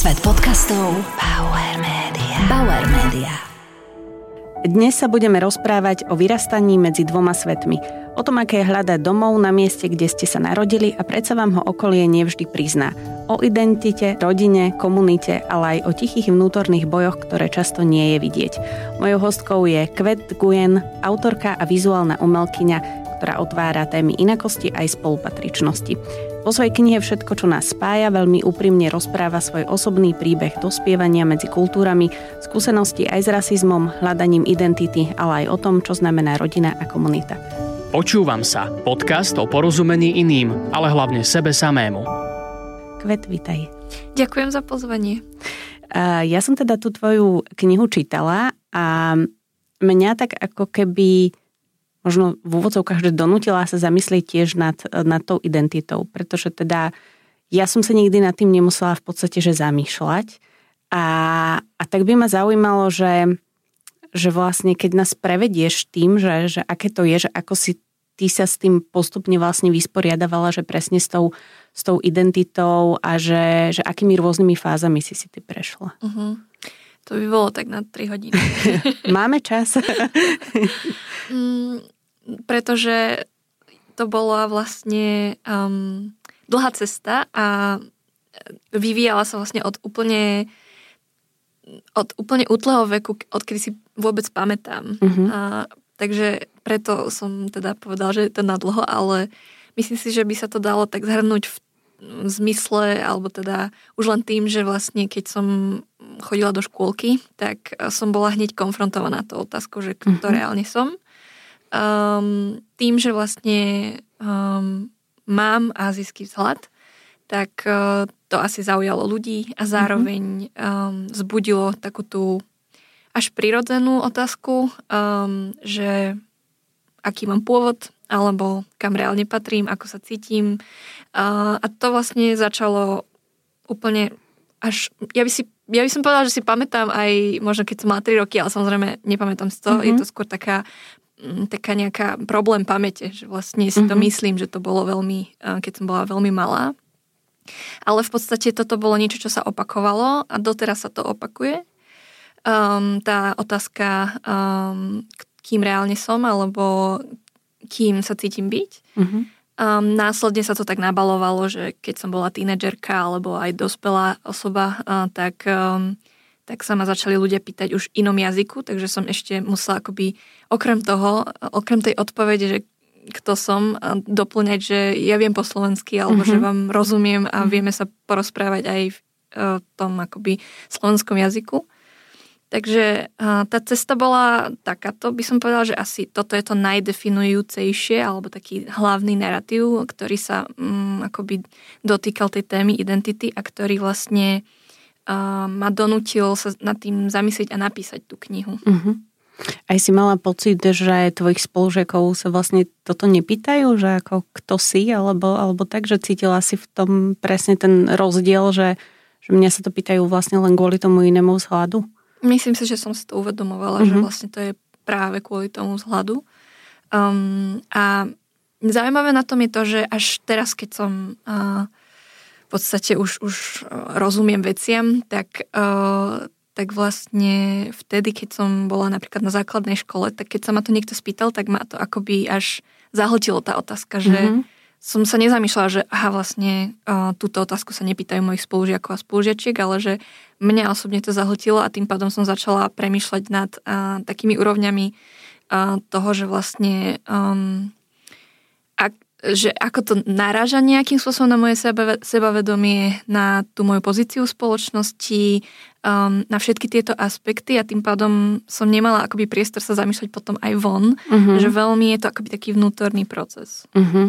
Svet podcastov Bauer Media. Bauer Media. Dnes sa budeme rozprávať o vyrastaní medzi dvoma svetmi. O tom, aké je hľadať domov na mieste, kde ste sa narodili a predsa vám ho okolie nevždy prizná. O identite, rodine, komunite, ale aj o tichých vnútorných bojoch, ktoré často nie je vidieť. Mojou hostkou je Kvet Nguyen, autorka a vizuálna umelkyňa, ktorá otvára témy inakosti aj spolupatričnosti. Vo svojej knihe Všetko, čo nás spája, veľmi úprimne rozpráva svoj osobný príbeh dospievania medzi kultúrami, skúsenosti aj s rasizmom, hľadaním identity, ale aj o tom, čo znamená rodina a komunita. Počúvam sa. Podcast o porozumení iným, ale hlavne sebe samému. Kvet, vitaj. Ďakujem za pozvanie. Ja som teda tú tvoju knihu čítala a mňa tak ako keby možno v úvodzovkách, že donútila sa zamyslieť tiež nad tou identitou, pretože teda ja som sa nikdy nad tým nemusela v podstate že zamýšľať a tak by ma zaujímalo, že vlastne keď nás prevedieš tým, že aké to je, že ako si ty sa s tým postupne vlastne vysporiadavala, že presne s tou identitou a že akými rôznymi fázami si ty prešla. Uh-huh. To by bolo tak na 3 hodiny. Máme čas. Pretože to bola vlastne dlhá cesta a vyvíjala sa vlastne od úplne útleho veku, odkedy si vôbec pamätám. Uh-huh. Takže preto som teda povedal, že je to nadlho, ale myslím si, že by sa to dalo tak zhrnúť v zmysle, alebo teda už len tým, že vlastne keď som chodila do škôlky, tak som bola hneď konfrontovaná tou otázkou, že kto reálne som. Tým, že vlastne mám azijský vzhľad, tak to asi zaujalo ľudí a zároveň vzbudilo takú tú až prirodzenú otázku, že aký mám pôvod, alebo kam reálne patrím, ako sa cítim. A to vlastne začalo úplne až... Ja by som povedala, že si pamätám aj možno keď som mala 3 roky, ale samozrejme nepamätám si to. Je to skôr taká nejaká problém pamäte, že vlastne si to myslím, že to bolo veľmi, keď som bola veľmi malá. Ale v podstate toto bolo niečo, čo sa opakovalo a doteraz sa to opakuje. Tá otázka, kým reálne som, alebo kým sa cítim byť. Následne sa to tak nabalovalo, že keď som bola tínedžerka alebo aj dospelá osoba, tak sa ma začali ľudia pýtať už inom jazyku, takže som ešte musela akoby okrem tej odpovede, že kto som, doplňať, že ja viem po slovensky, alebo že vám rozumiem a vieme sa porozprávať aj v tom akoby slovenskom jazyku. Takže tá cesta bola takáto, by som povedala, že asi toto je to najdefinujúcejšie, alebo taký hlavný narratív, ktorý sa akoby dotýkal tej témy identity a ktorý vlastne ma donútil sa nad tým zamyslieť a napísať tú knihu. Aj si mala pocit, že tvojich spolužiakov sa vlastne toto nepýtajú, že ako kto si, alebo tak, že cítila si v tom presne ten rozdiel, že mňa sa to pýtajú vlastne len kvôli tomu inému vzhľadu? Myslím si, že som si to uvedomovala, že vlastne to je práve kvôli tomu vzhľadu. A zaujímavé na tom je to, že až teraz, keď som v podstate už rozumiem veciam, tak vlastne vtedy, keď som bola napríklad na základnej škole, tak keď sa ma to niekto spýtal, tak ma to akoby až zahltilo tá otázka, že som sa nezamýšľala, že vlastne túto otázku sa nepýtajú mojich spolužiakov a spolužiačiek, ale že mňa osobne to zahltilo a tým pádom som začala premýšľať nad takými úrovňami toho, že vlastne že ako to naráža nejakým spôsobom na moje sebavedomie, na tú moju pozíciu v spoločnosti, na všetky tieto aspekty a tým pádom som nemala akoby priestor sa zamýšľať potom aj von, že veľmi je to akoby taký vnútorný proces.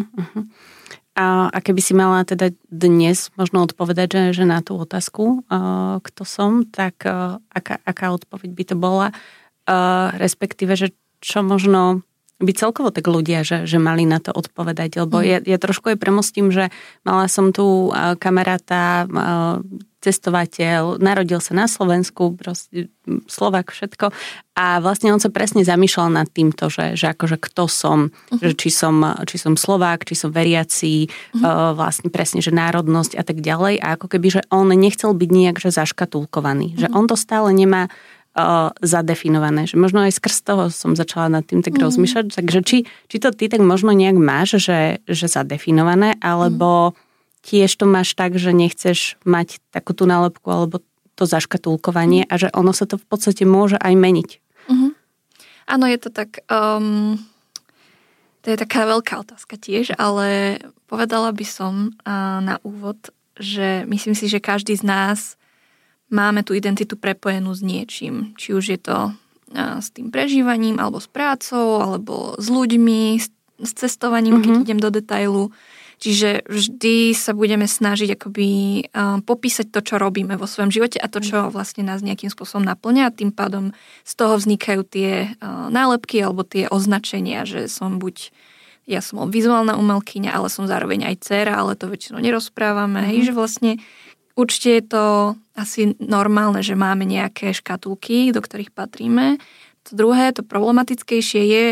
A keby si mala teda dnes možno odpovedať, že na tú otázku, kto som, tak aká odpoveď by to bola? Respektíve, že čo možno by celkovo tak ľudia, že mali na to odpovedať, lebo ja trošku aj premostím, že mala som tu kamaráta cestovateľ, narodil sa na Slovensku, proste Slovák, všetko. A vlastne on sa presne zamýšľal nad týmto, že akože kto som, že či som Slovák, či som veriaci, vlastne presne, že národnosť a tak ďalej. A ako keby, že on nechcel byť nejak, že zaškatulkovaný. Že on to stále nemá zadefinované. Že možno aj skrz toho som začala nad tým tak rozmýšľať. Takže či to ty tak možno nejak máš, že zadefinované, alebo tiež to máš tak, že nechceš mať takú tú nálepku alebo to zaškatulkovanie a že ono sa to v podstate môže aj meniť. Áno, je to tak, to je taká veľká otázka tiež, ale povedala by som na úvod, že myslím si, že každý z nás máme tú identitu prepojenú s niečím. Či už je to s tým prežívaním, alebo s prácou, alebo s ľuďmi, s cestovaním, keď idem do detailu. Čiže vždy sa budeme snažiť akoby popísať to, čo robíme vo svojom živote a to, čo vlastne nás nejakým spôsobom naplňa a tým pádom z toho vznikajú tie nálepky alebo tie označenia, že som ja som vizuálna umelkyňa, ale som zároveň aj dcéra, ale to väčšinou nerozprávame. Hej, že vlastne určite je to asi normálne, že máme nejaké škatulky, do ktorých patríme. To druhé, to problematickejšie je,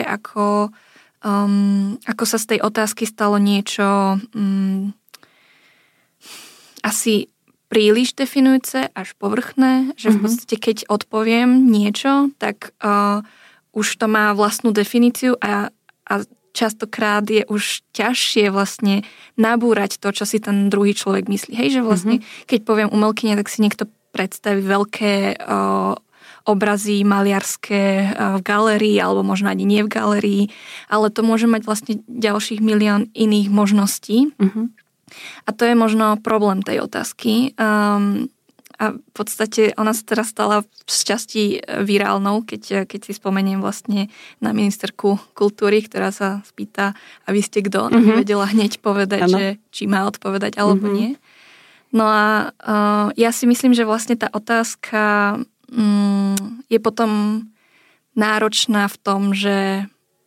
ako sa z tej otázky stalo niečo asi príliš definujúce, až povrchné, že v podstate keď odpoviem niečo, tak už to má vlastnú definíciu a častokrát je už ťažšie vlastne nabúrať to, čo si ten druhý človek myslí. Hej, že vlastne keď poviem umelkyňa, tak si niekto predstaví veľké obrazy maliarské v galérii, alebo možno ani nie v galérii, ale to môže mať vlastne ďalších milión iných možností. A to je možno problém tej otázky. A v podstate ona sa teraz stala v šťastí virálnou, keď si spomeniem vlastne na ministerku kultúry, ktorá sa spýta, a vy ste kto? Nevedela hneď povedať, že či má odpovedať alebo nie. No a ja si myslím, že vlastne tá otázka je potom náročná v tom, že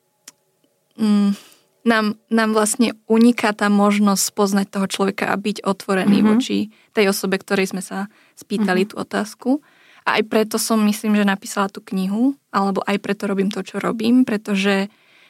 nám vlastne uniká tá možnosť spoznať toho človeka a byť otvorený voči tej osobe, ktorej sme sa spýtali tú otázku. A aj preto som, myslím, že napísala tú knihu, alebo aj preto robím to, čo robím, pretože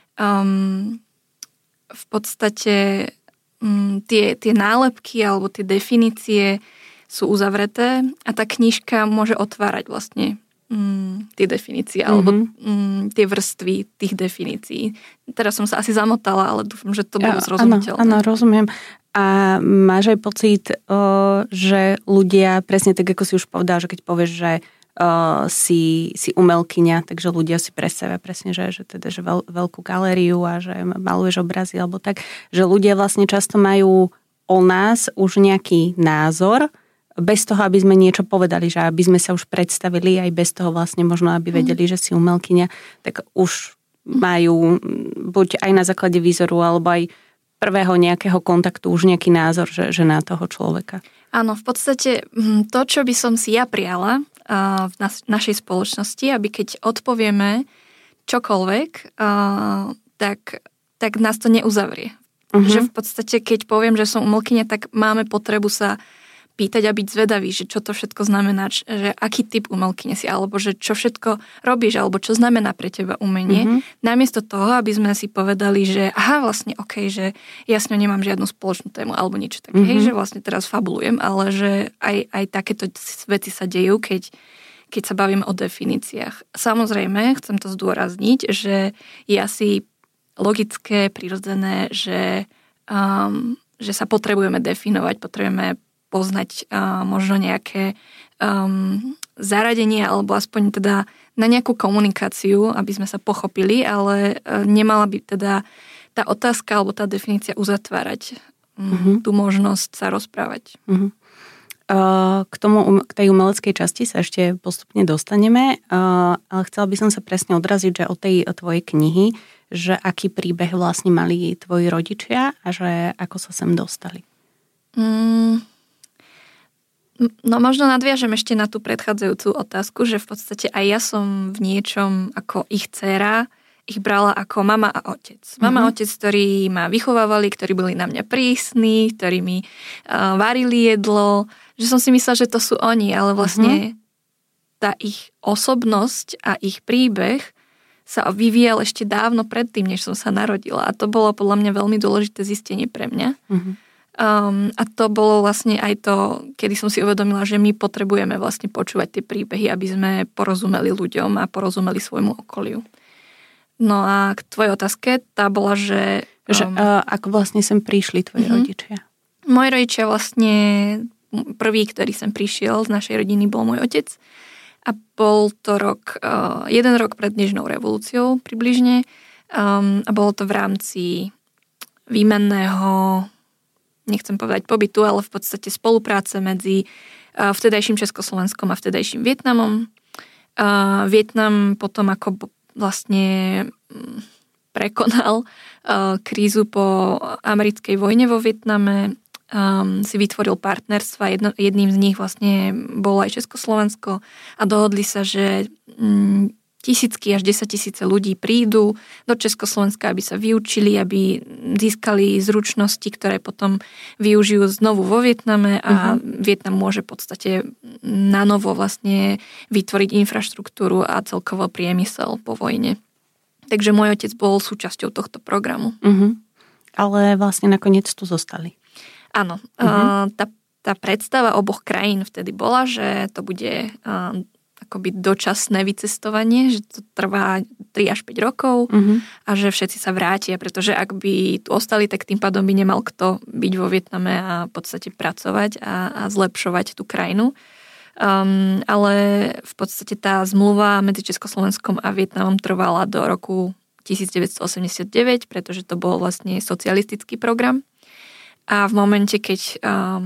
v podstate tie nálepky alebo tie definície sú uzavreté a tá knižka môže otvárať vlastne tie definície alebo tie vrstvy tých definícií. Teraz som sa asi zamotala, ale dúfam, že to bolo zrozumiteľné. Áno, rozumiem. A máš aj pocit, že ľudia, presne tak, ako si už povedal, že keď povieš, že si umelkyňa, takže ľudia si predstavia presne, že veľkú galériu a že maluješ obrazy alebo tak, že ľudia vlastne často majú o nás už nejaký názor, bez toho, aby sme niečo povedali, že aby sme sa už predstavili, aj bez toho vlastne možno, aby vedeli, že si umelkyňa, tak už majú buď aj na základe výzoru, alebo aj prvého nejakého kontaktu už nejaký názor, že na toho človeka. Áno, v podstate to, čo by som si ja prijala v našej spoločnosti, aby keď odpovieme čokoľvek, tak nás to neuzavrie. Že v podstate, keď poviem, že som umelkyňa, tak máme potrebu sa pýtať a byť zvedavý, že čo to všetko znamená, že aký typ umelkyne si, alebo že čo všetko robíš, alebo čo znamená pre teba umenie. Namiesto toho, aby sme si povedali, že vlastne že ja s ňou nemám žiadnu spoločnú tému, alebo niečo také, že vlastne teraz fabulujem, ale že aj takéto veci sa dejú, keď sa bavíme o definíciách. Samozrejme, chcem to zdôrazniť, že je asi logické, prirodzené, že sa potrebujeme definovať, potrebujeme poznať možno nejaké zaradenie alebo aspoň teda na nejakú komunikáciu, aby sme sa pochopili, ale nemala by teda tá otázka alebo tá definícia uzatvárať tú možnosť sa rozprávať. K tej umeleckej časti sa ešte postupne dostaneme, ale chcela by som sa presne odraziť, že od tej tvojej knihy, že aký príbeh vlastne mali tvoji rodičia a že ako sa sem dostali. No možno nadviažem ešte na tú predchádzajúcu otázku, že v podstate aj ja som v niečom ako ich dcéra, ich brala ako mama a otec. Mama a otec, ktorí ma vychovávali, ktorí boli na mňa prísni, ktorí mi varili jedlo, že som si myslela, že to sú oni, ale vlastne tá ich osobnosť a ich príbeh sa vyvíjal ešte dávno predtým, než som sa narodila. A to bolo podľa mňa veľmi dôležité zistenie pre mňa. A to bolo vlastne aj to, kedy som si uvedomila, že my potrebujeme vlastne počúvať tie príbehy, aby sme porozumeli ľuďom a porozumeli svojmu okoliu. No a k tvojej otázke, tá bola, že ako vlastne sem prišli tvoji rodičia? Moji rodičia vlastne, prvý, ktorý sem prišiel z našej rodiny, bol môj otec. A bol to jeden rok pred Nežnou revolúciou približne. A bolo to v rámci výmenného, nechcem povedať pobytu, ale v podstate spolupráce medzi vtedajším Československom a vtedajším Vietnamom. Vietnam potom ako vlastne prekonal krízu po americkej vojne vo Vietname, si vytvoril partnerstva. Jedným z nich vlastne bolo aj Československo a dohodli sa, že tisícky až 10 000 ľudí prídu do Československa, aby sa vyučili, aby získali zručnosti, ktoré potom využijú znovu vo Vietname a Vietnam môže v podstate nanovo vlastne vytvoriť infraštruktúru a celkovo priemysel po vojne. Takže môj otec bol súčasťou tohto programu. Ale vlastne nakoniec tu zostali. Áno. Tá predstava oboch krajín vtedy bola, že to bude akoby dočasné vycestovanie, že to trvá 3 až 5 rokov a že všetci sa vrátia, pretože ak by tu ostali, tak tým pádom by nemal kto byť vo Vietname a v podstate pracovať a zlepšovať tú krajinu. Ale v podstate tá zmluva medzi Československom a Vietnamom trvala do roku 1989, pretože to bol vlastne socialistický program. A v momente, keď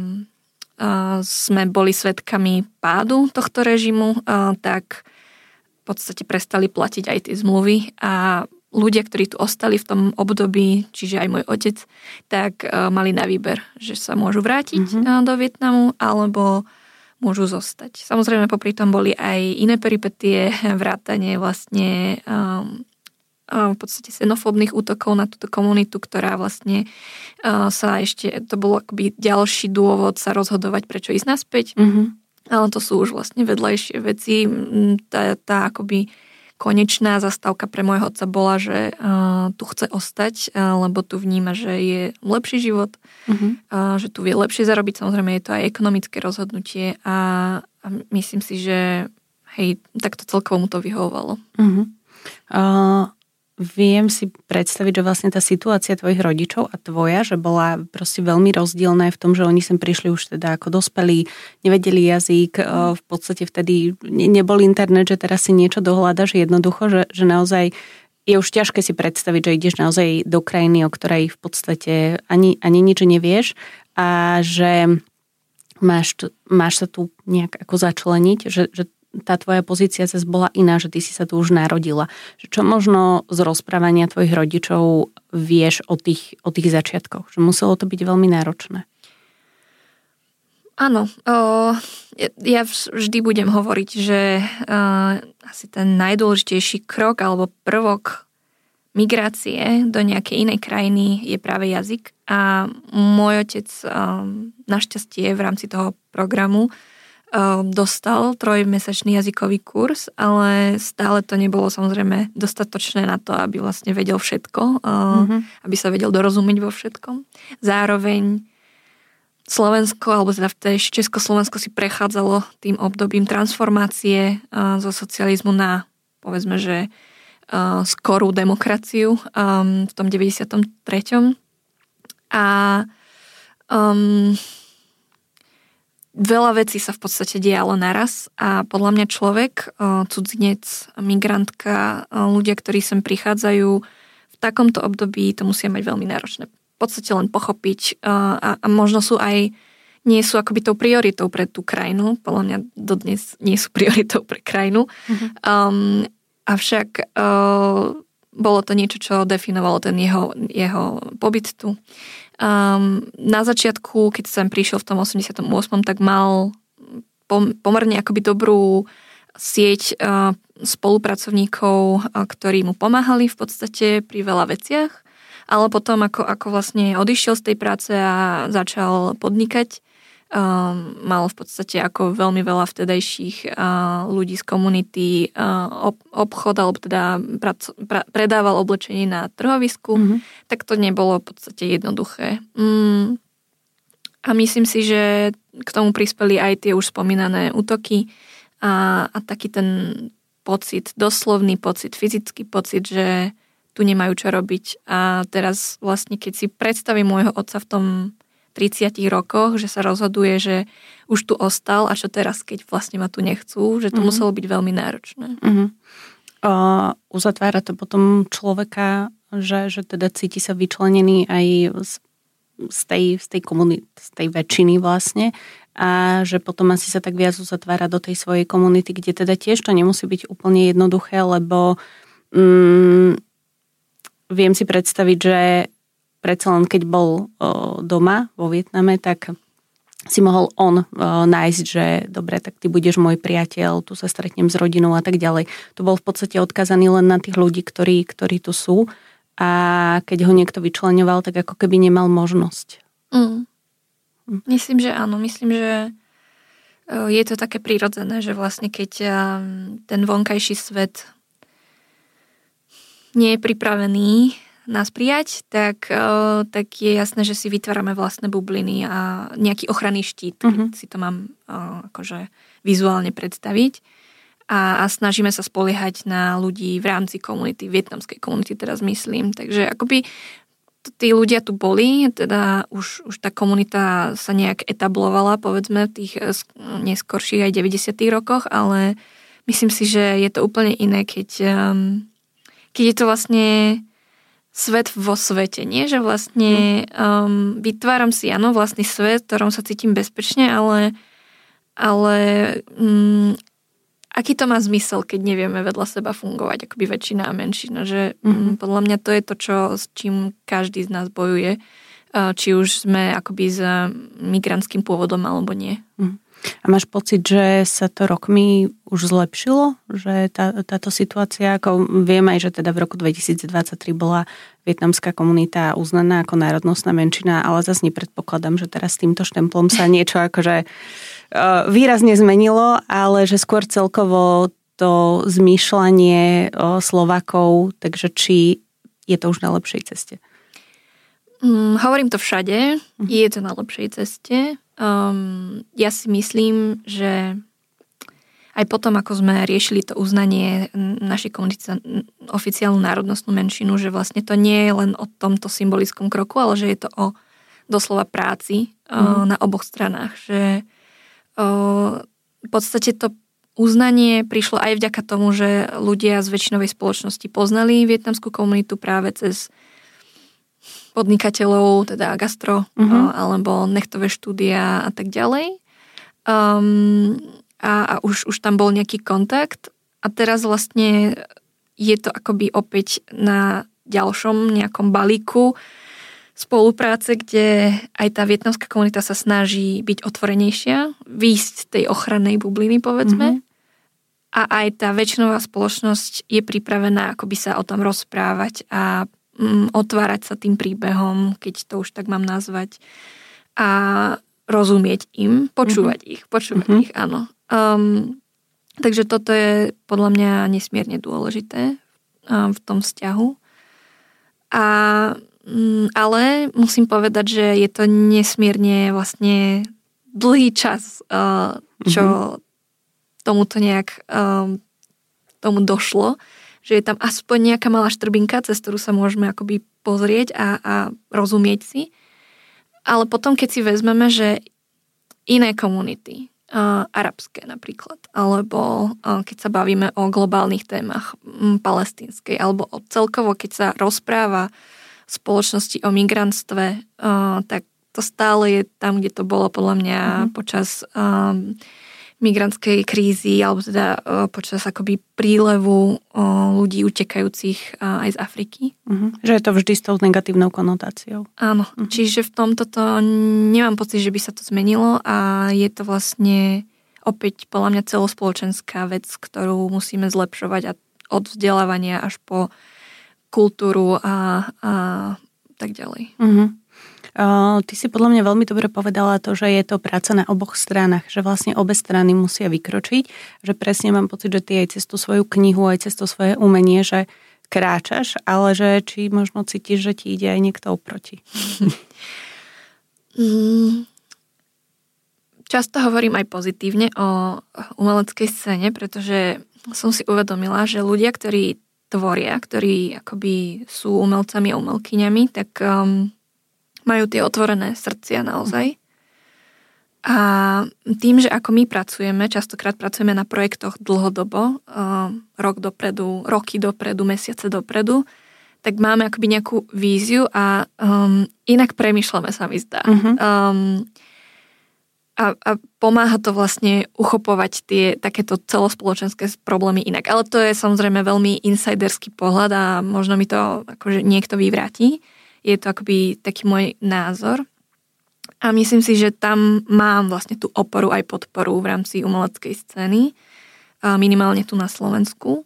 sme boli svedkami pádu tohto režimu, tak v podstate prestali platiť aj tie zmluvy a ľudia, ktorí tu ostali v tom období, čiže aj môj otec, tak mali na výber, že sa môžu vrátiť do Vietnamu alebo môžu zostať. Samozrejme, popri tom boli aj iné peripetie, vrátanie vlastne v podstate xenofóbnych útokov na túto komunitu, ktorá vlastne sa ešte, to bol akoby ďalší dôvod sa rozhodovať, prečo ísť naspäť. Ale to sú už vlastne vedľajšie veci. Tá akoby konečná zastávka pre môjho otca bola, že tu chce ostať, lebo tu vníma, že je lepší život, že tu vie lepšie zarobiť. Samozrejme je to aj ekonomické rozhodnutie a myslím si, že hej, takto celkovo mu to vyhovovalo. Viem si predstaviť, že vlastne tá situácia tvojich rodičov a tvoja, že bola proste veľmi rozdielna v tom, že oni sem prišli už teda ako dospelí, nevedeli jazyk, v podstate vtedy nebol internet, že teraz si niečo dohľadaš jednoducho, že naozaj je už ťažké si predstaviť, že ideš naozaj do krajiny, o ktorej v podstate ani nič nevieš a že máš sa tu nejak ako začleniť, že tá tvoja pozícia zase bola iná, že ty si sa tu už narodila. Čo možno z rozprávania tvojich rodičov vieš o tých začiatkoch? Že muselo to byť veľmi náročné. Áno. Ja vždy budem hovoriť, že asi ten najdôležitejší krok alebo prvok migrácie do nejakej inej krajiny je práve jazyk. A môj otec našťastie v rámci toho programu dostal 3-mesačný jazykový kurz, ale stále to nebolo samozrejme dostatočné na to, aby vlastne vedel všetko, aby sa vedel dorozumieť vo všetkom. Zároveň Slovensko, alebo teda v Československo si prechádzalo tým obdobím transformácie zo socializmu na, povedzme, že skorú demokraciu v tom 93. A veľa vecí sa v podstate dialo naraz a podľa mňa človek, cudzinec, migrantka, ľudia, ktorí sem prichádzajú v takomto období, to musia mať veľmi náročné. V podstate len pochopiť a možno nie sú akoby tou prioritou pre tú krajinu. Podľa mňa dodnes nie sú prioritou pre krajinu. Avšak bolo to niečo, čo definovalo ten jeho pobyt tu. Na začiatku, keď som prišiel v tom 88., tak mal pomerne akoby dobrú sieť spolupracovníkov, ktorí mu pomáhali v podstate pri veľa veciach, ale potom ako vlastne odišiel z tej práce a začal podnikať, mal v podstate ako veľmi veľa vtedajších ľudí z komunity obchod, alebo teda predával oblečenie na trhovisku, tak to nebolo v podstate jednoduché. A myslím si, že k tomu prispeli aj tie už spomínané útoky a taký ten pocit, doslovný pocit, fyzický pocit, že tu nemajú čo robiť. A teraz vlastne, keď si predstavím môjho otca v tom 30 rokoch, že sa rozhoduje, že už tu ostal a čo teraz, keď vlastne ma tu nechcú, že to muselo byť veľmi náročné. Uzatvára to potom človeka, že teda cíti sa vyčlenený aj z tej komunity, z tej väčšiny vlastne, a že potom asi sa tak viac uzatvára do tej svojej komunity, kde teda tiež to nemusí byť úplne jednoduché, lebo viem si predstaviť, že predsa len keď bol doma vo Vietname, tak si mohol on nájsť, že dobre, tak ty budeš môj priateľ, tu sa stretnem s rodinou a tak ďalej. To bol v podstate odkazaný len na tých ľudí, ktorí tu sú, a keď ho niekto vyčleňoval, tak ako keby nemal možnosť. Myslím, že áno. Myslím, že je to také prirodzené, že vlastne keď ten vonkajší svet nie je pripravený nás prijať, tak je jasné, že si vytvárame vlastné bubliny a nejaký ochranný štít, keď si to mám akože vizuálne predstaviť. A snažíme sa spoliehať na ľudí v rámci komunity, vietnamskej komunity teraz myslím. Takže akoby tí ľudia tu boli, teda už tá komunita sa nejak etablovala, povedzme, v tých neskorších aj 90. rokoch, ale myslím si, že je to úplne iné, keď je to vlastne svet vo svete, nie? Že vlastne vytváram si, áno, vlastný svet, v ktorom sa cítim bezpečne, ale aký to má zmysel, keď nevieme vedľa seba fungovať, akoby väčšina a menšina, že podľa mňa to je to, s čím každý z nás bojuje, či už sme akoby s migrantským pôvodom alebo nie. A máš pocit, že sa to rokmi už zlepšilo? Že táto situácia, ako viem aj, že teda v roku 2023 bola vietnamská komunita uznaná ako národnostná menšina, ale zase nepredpokladám, že teraz s týmto štemplom sa niečo akože výrazne zmenilo, ale že skôr celkovo to zmýšľanie Slovákov, takže či je to už na lepšej ceste? Hovorím to všade, je to na lepšej ceste. Ja si myslím, že aj potom, ako sme riešili to uznanie našej komunity za oficiálnu národnostnú menšinu, že vlastne to nie je len o tomto symbolickom kroku, ale že je to o doslova práci na oboch stranách. Že v podstate to uznanie prišlo aj vďaka tomu, že ľudia z väčšinovej spoločnosti poznali vietnamskú komunitu práve cez podnikateľov, teda gastro, alebo nechtové štúdia a tak ďalej. A už tam bol nejaký kontakt a teraz vlastne je to akoby opäť na ďalšom nejakom balíku spolupráce, kde aj tá vietnamská komunita sa snaží byť otvorenejšia, výjsť z tej ochrannej bubliny, povedzme. A aj tá väčšinová spoločnosť je pripravená akoby sa o tom rozprávať a otvárať sa tým príbehom, keď to už tak mám nazvať, a rozumieť im, počúvať ich, áno. Takže toto je podľa mňa nesmierne dôležité v tom vzťahu. Ale musím povedať, že je to nesmierne vlastne dlhý čas, čo tomuto nejak tomu došlo, že je tam aspoň nejaká malá štrbinka, cez ktorú sa môžeme akoby pozrieť a rozumieť si. Ale potom, keď si vezmeme, že iné komunity, arabské napríklad, alebo keď sa bavíme o globálnych témach palestínskej, alebo celkovo, keď sa rozpráva v spoločnosti o migrantstve, tak to stále je tam, kde to bolo podľa mňa počas migrantskej krízy, alebo teda počas akoby prílevu ľudí utekajúcich aj z Afriky. Že je to vždy s tou negatívnou konotáciou. Áno, čiže v tomto nemám pocit, že by sa to zmenilo a je to vlastne opäť podľa mňa celospoločenská vec, ktorú musíme zlepšovať a od vzdelávania až po kultúru a tak ďalej. Ty si podľa mňa veľmi dobre povedala to, že je to práca na oboch stranách, že vlastne obe strany musia vykročiť, že presne mám pocit, že ty aj cez tú svoju knihu, aj cez to svoje umenie, že kráčaš, ale že či možno cítiš, že ti ide aj niekto oproti. Často hovorím aj pozitívne o umeleckej scéne, pretože som si uvedomila, že ľudia, ktorí tvoria, ktorí akoby sú umelcami a umelkyňami, tak majú tie otvorené srdcia naozaj. A tým, že ako my pracujeme, častokrát pracujeme na projektoch dlhodobo, roky dopredu, mesiace dopredu, tak máme akoby nejakú víziu a inak premýšľame, sa mi zdá. A pomáha to vlastne uchopovať tie takéto celospoločenské problémy inak. Ale to je samozrejme veľmi insiderský pohľad a možno mi to akože niekto vyvráti. Je to akoby taký môj názor. A myslím si, že tam mám vlastne tú oporu aj podporu v rámci umeleckej scény. Minimálne tu na Slovensku.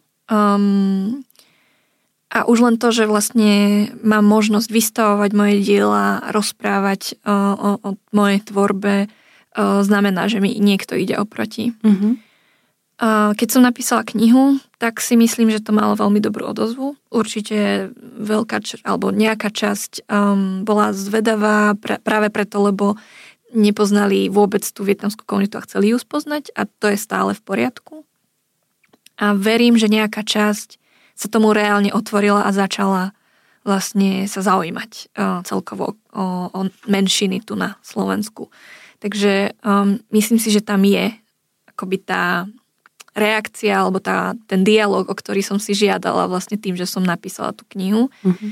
A už len to, že vlastne mám možnosť vystavovať moje diela, rozprávať o mojej tvorbe, znamená, že mi niekto ide oproti. Keď som napísala knihu, tak si myslím, že to malo veľmi dobrú odozvu. Určite alebo nejaká časť bola zvedavá práve preto, lebo nepoznali vôbec tú vietnamskú komunitu a chceli ju spoznať a to je stále v poriadku. A verím, že nejaká časť sa tomu reálne otvorila a začala vlastne sa zaujímať celkovo o menšiny tu na Slovensku. Takže myslím si, že tam je akoby tá reakcia alebo ten dialog, o ktorý som si žiadala vlastne tým, že som napísala tú knihu.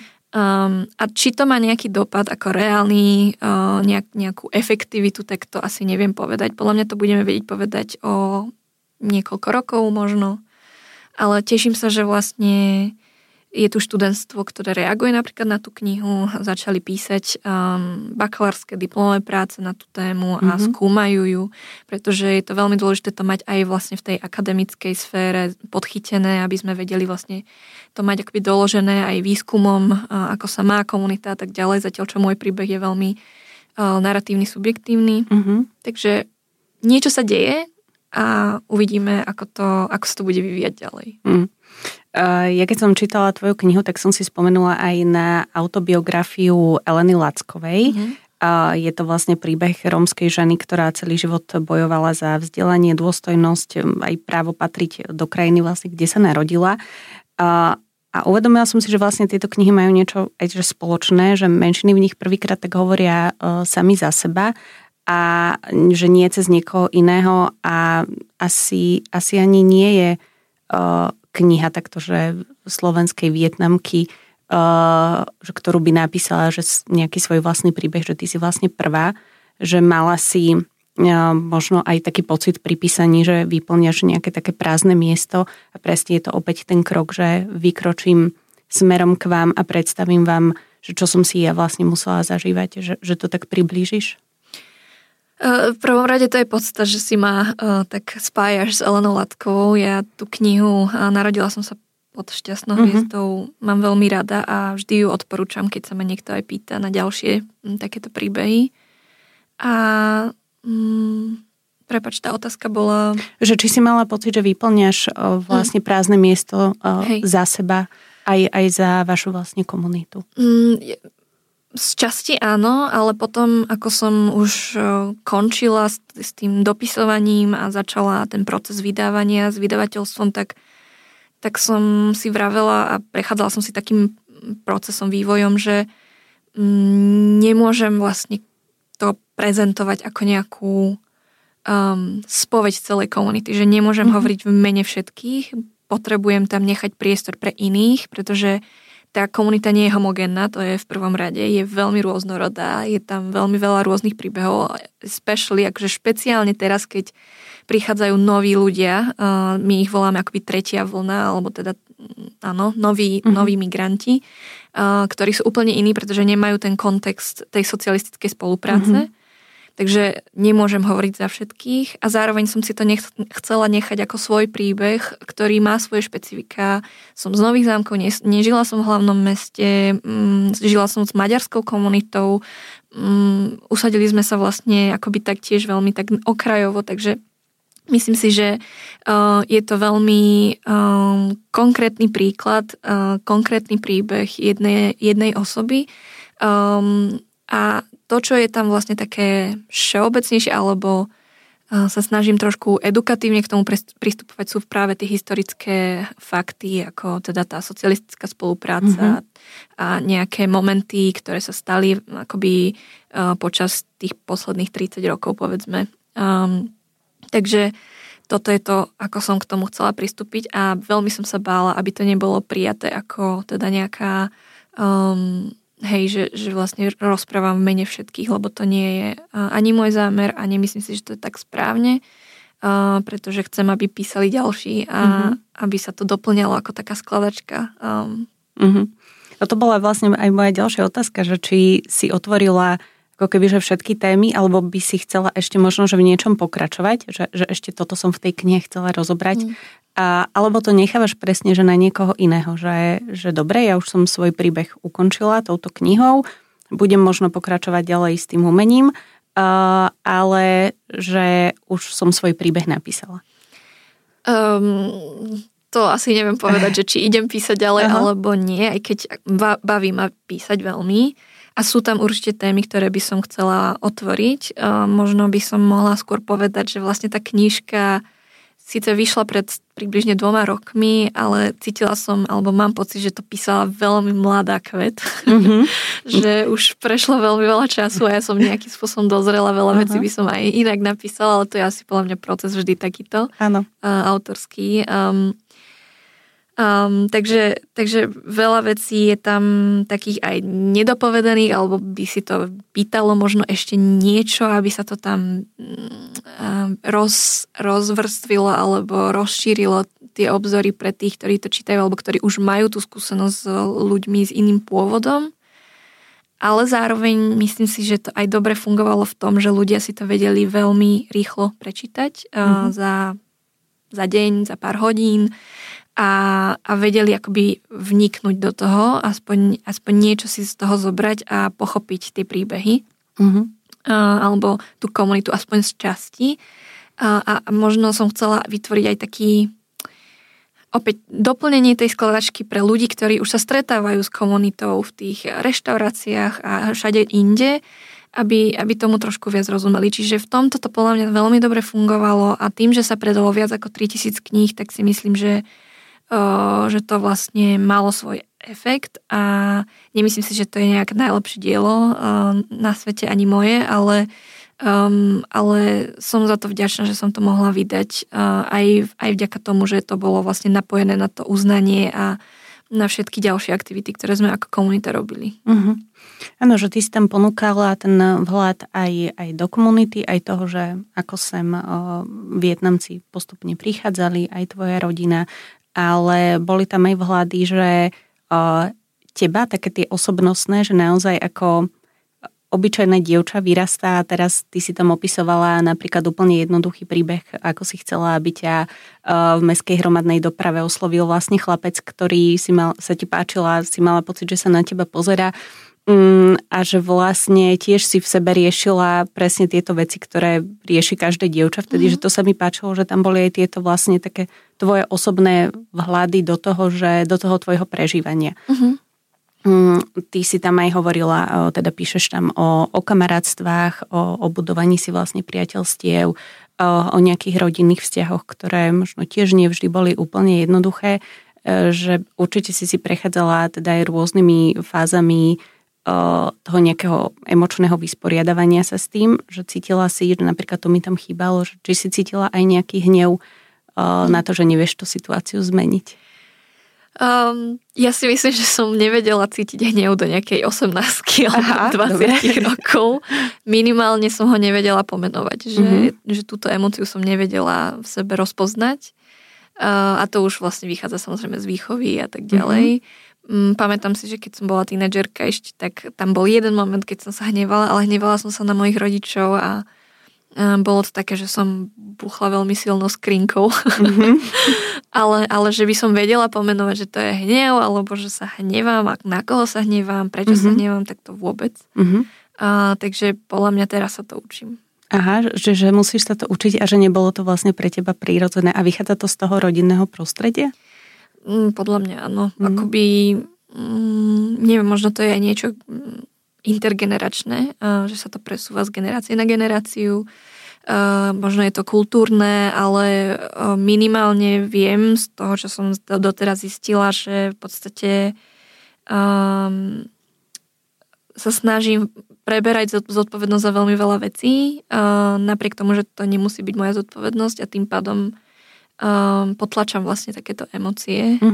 A či to má nejaký dopad ako reálny, nejakú efektivitu, tak to asi neviem povedať. Podľa mňa to budeme vedieť povedať o niekoľko rokov možno. Ale teším sa, že vlastne je tu študentstvo, ktoré reaguje napríklad na tú knihu. Začali písať bakalárske diplomové práce na tú tému a skúmajú ju, pretože je to veľmi dôležité to mať aj vlastne v tej akademickej sfére podchytené, aby sme vedeli vlastne to mať akoby doložené aj výskumom, ako sa má komunita a tak ďalej, zatiaľ čo môj príbeh je veľmi naratívny, subjektívny. Takže niečo sa deje a uvidíme, ako sa to bude vyvíjať ďalej. Ja keď som čítala tvoju knihu, tak som si spomenula aj na autobiografiu Eleny Lackovej. Je to vlastne príbeh rómskej ženy, ktorá celý život bojovala za vzdelanie, dôstojnosť, aj právo patriť do krajiny, vlastne, kde sa narodila. A uvedomila som si, že vlastne tieto knihy majú niečo aj spoločné, že menšiny v nich prvýkrát tak hovoria sami za seba a že nie cez niekoho iného a asi ani nie je kniha takto, že slovenskej Vietnamky, ktorú by napísala, že nejaký svoj vlastný príbeh, že ty si vlastne prvá, že mala si možno aj taký pocit pri písaní, že vyplňaš nejaké také prázdne miesto a presne je to opäť ten krok, že vykročím smerom k vám a predstavím vám, že čo som si ja vlastne musela zažívať, že to tak priblížiš? V prvom rade to je podsta, že si ma tak spájaš s Elenou Lackovou. Ja tú knihu, narodila som sa pod šťastnou hviezdou, mám veľmi rada a vždy ju odporúčam, keď sa ma niekto aj pýta na ďalšie takéto príbehy. A prepáč, tá otázka bola... Že či si mala pocit, že vyplňaš vlastne prázdne miesto za seba aj za vašu vlastne komunitu? Z časti áno, ale potom, ako som už končila s tým dopisovaním a začala ten proces vydávania s vydavateľstvom, tak som si vravela a prechádzala som si takým procesom, vývojom, že nemôžem vlastne to prezentovať ako nejakú spoveď celej komunity, že nemôžem hovoriť v mene všetkých, potrebujem tam nechať priestor pre iných, pretože tá komunita nie je homogénna, to je v prvom rade, je veľmi rôznorodá, je tam veľmi veľa rôznych príbehov, akože špeciálne teraz, keď prichádzajú noví ľudia, my ich voláme akoby tretia vlna, alebo teda áno, noví migranti, ktorí sú úplne iní, pretože nemajú ten kontext tej socialistickej spolupráce. Takže nemôžem hovoriť za všetkých a zároveň som si to chcela nechať ako svoj príbeh, ktorý má svoje špecifika. Som z Nových Zámkov, nežila som v hlavnom meste, žila som s maďarskou komunitou, usadili sme sa vlastne akoby taktiež veľmi tak okrajovo, takže myslím si, že je to veľmi konkrétny príklad, konkrétny príbeh jednej osoby a to, čo je tam vlastne také všeobecnejšie, alebo sa snažím trošku edukatívne k tomu pristupovať, sú práve tie historické fakty, ako teda tá socialistická spolupráca a nejaké momenty, ktoré sa stali akoby počas tých posledných 30 rokov, povedzme. Takže toto je to, ako som k tomu chcela pristúpiť a veľmi som sa bála, aby to nebolo prijaté ako teda nejaká že vlastne rozprávam v mene všetkých, lebo to nie je ani môj zámer a nemyslím si, že to je tak správne, pretože chcem, aby písali ďalší a aby sa to doplňalo ako taká skladačka. A to bola vlastne aj moja ďalšia otázka, že či si otvorila ako keby, že všetky témy, alebo by si chcela ešte možno, že v niečom pokračovať, že ešte toto som v tej knihe chcela rozobrať. Alebo to nechávaš presne, že na niekoho iného, že dobre, ja už som svoj príbeh ukončila touto knihou, budem možno pokračovať ďalej s tým umením, ale že už som svoj príbeh napísala. To asi neviem povedať, že či idem písať ďalej alebo nie, aj keď baví ma písať veľmi. A sú tam určite témy, ktoré by som chcela otvoriť. Možno by som mohla skôr povedať, že vlastne tá knižka síce vyšla pred približne 2 rokmi, ale cítila som, alebo mám pocit, že to písala veľmi mladá Kvet. Že už prešlo veľmi veľa času a ja som nejakým spôsobom dozrela, veľa vecí by som aj inak napísala, ale to je asi podľa mňa proces vždy takýto autorský. Takže veľa vecí je tam takých aj nedopovedaných, alebo by si to pýtalo možno ešte niečo, aby sa to tam rozvrstvilo alebo rozšírilo tie obzory pre tých, ktorí to čítajú alebo ktorí už majú tú skúsenosť s ľuďmi s iným pôvodom. Ale zároveň myslím si, že to aj dobre fungovalo v tom, že ľudia si to vedeli veľmi rýchlo prečítať za deň, za pár hodín a vedeli akoby vniknúť do toho, aspoň niečo si z toho zobrať a pochopiť tie príbehy. Alebo tú komunitu aspoň z časti. A možno som chcela vytvoriť aj taký opäť doplnenie tej skladačky pre ľudí, ktorí už sa stretávajú s komunitou v tých reštauráciách a všade inde, aby tomu trošku viac rozumeli. Čiže v tomto to podľa mňa veľmi dobre fungovalo a tým, že sa predalo viac ako 3000 kníh, tak si myslím, že to vlastne malo svoj efekt a nemyslím si, že to je nejaké najlepšie dielo na svete ani moje, ale som za to vďačná, že som to mohla vydať aj vďaka tomu, že to bolo vlastne napojené na to uznanie a na všetky ďalšie aktivity, ktoré sme ako komunita robili. Áno, že ty si tam ponúkala ten vhľad aj do komunity, aj toho, že ako sem Vietnamci postupne prichádzali, aj tvoja rodina, ale boli tam aj vhľady, že teba, také tie osobnostné, že naozaj ako obyčajné dievča vyrastá a teraz ty si tam opisovala napríklad úplne jednoduchý príbeh, ako si chcela, aby ťa v mestskej hromadnej doprave oslovil vlastne chlapec, ktorý sa ti páčila, si mala pocit, že sa na teba pozerá a že vlastne tiež si v sebe riešila presne tieto veci, ktoré rieši každé dievča vtedy, že to sa mi páčilo, že tam boli aj tieto vlastne také tvoje osobné vhľady do toho tvojho prežívania. Ty si tam aj hovorila, teda píšeš tam o kamarátstvách, o budovaní si vlastne priateľstiev, o nejakých rodinných vzťahoch, ktoré možno tiež nevždy boli úplne jednoduché, že určite si prechádzala teda aj rôznymi fázami toho nejakého emočného vysporiadavania sa s tým, že cítila si, že napríklad to mi tam chýbalo, že či si cítila aj nejaký hnev na to, že nevieš tú situáciu zmeniť. Ja si myslím, že som nevedela cítiť hnev do nejakej 18 alebo 20 rokov. Minimálne som ho nevedela pomenovať, že túto emóciu som nevedela v sebe rozpoznať. A to už vlastne vychádza samozrejme z výchovy a tak ďalej. pamätám si, že keď som bola tínedžerka ešte, tak tam bol jeden moment, keď som sa hnevala, ale hnevala som sa na mojich rodičov a bolo to také, že som buchla veľmi silnou skrinkou. ale že by som vedela pomenovať, že to je hnev, alebo že sa hnevám, a na koho sa hnevám, prečo sa hnevám, tak to vôbec. Takže podľa mňa teraz sa to učím. Aha, že musíš sa to učiť a že nebolo to vlastne pre teba prírodzené a vychádza to z toho rodinného prostredia? Podľa mňa áno. Akoby, neviem, možno to je aj niečo intergeneračné, že sa to presúva z generácie na generáciu. Možno je to kultúrne, ale minimálne viem z toho, čo som doteraz zistila, že v podstate sa snažím preberať zodpovednosť za veľmi veľa vecí, napriek tomu, že to nemusí byť moja zodpovednosť a tým pádom potlačam vlastne takéto emócie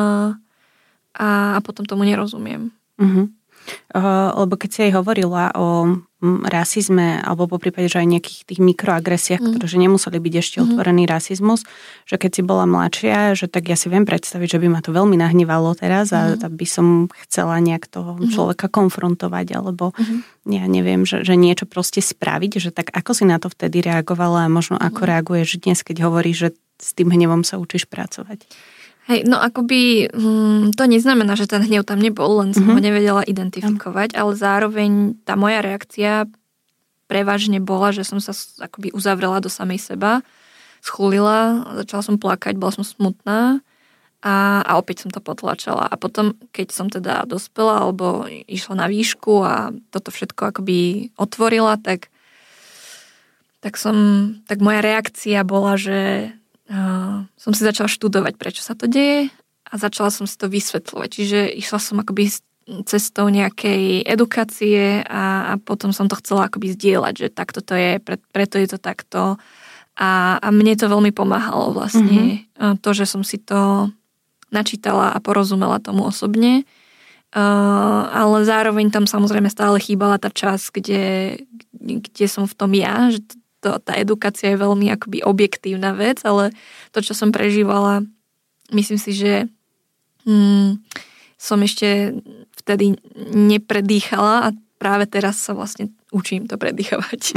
a potom tomu nerozumiem. Lebo keď si aj hovorila o rasizme alebo po prípade, že aj nejakých tých mikroagresiách, ktoré že nemuseli byť ešte otvorený rasizmus, že keď si bola mladšia, že tak ja si viem predstaviť, že by ma to veľmi nahnevalo teraz a by som chcela nejak toho človeka konfrontovať alebo ja neviem, že niečo proste spraviť, že tak ako si na to vtedy reagovala a možno ako reaguješ dnes, keď hovoríš, že s tým hnevom sa učíš pracovať? Hej, no akoby to neznamená, že ten hnev tam nebol, len som ho nevedela identifikovať, ale zároveň tá moja reakcia prevažne bola, že som sa akoby uzavrela do samej seba, schulila, začala som plakať, bola som smutná a opäť som to potlačala. A potom, keď som teda dospela alebo išla na výšku a toto všetko akoby otvorila, tak moja reakcia bola, že som si začala študovať, prečo sa to deje a začala som si to vysvetľovať. Čiže išla som akoby cestou nejakej edukácie a potom som to chcela akoby zdieľať, že takto to je, preto je to takto a mne to veľmi pomáhalo vlastne to, že som si to načítala a porozumela tomu osobne, ale zároveň tam samozrejme stále chýbala tá časť, kde som v tom ja, že tá edukácia je veľmi akoby objektívna vec, ale to, čo som prežívala, myslím si, že som ešte vtedy nepredýchala a práve teraz sa vlastne učím to predýchavať.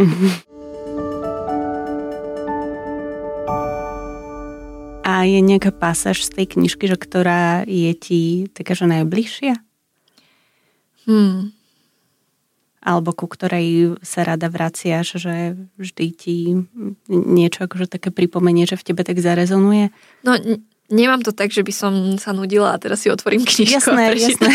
A je nejaká pasáž z tej knižky, že ktorá je ti taká, že najbližšia? Alebo ku ktorej sa rada vraciaš, že vždy ti niečo akože také pripomenie, že v tebe tak zarezonuje? No, nemám to tak, že by som sa nudila a teraz si otvorím knižku. Jasné.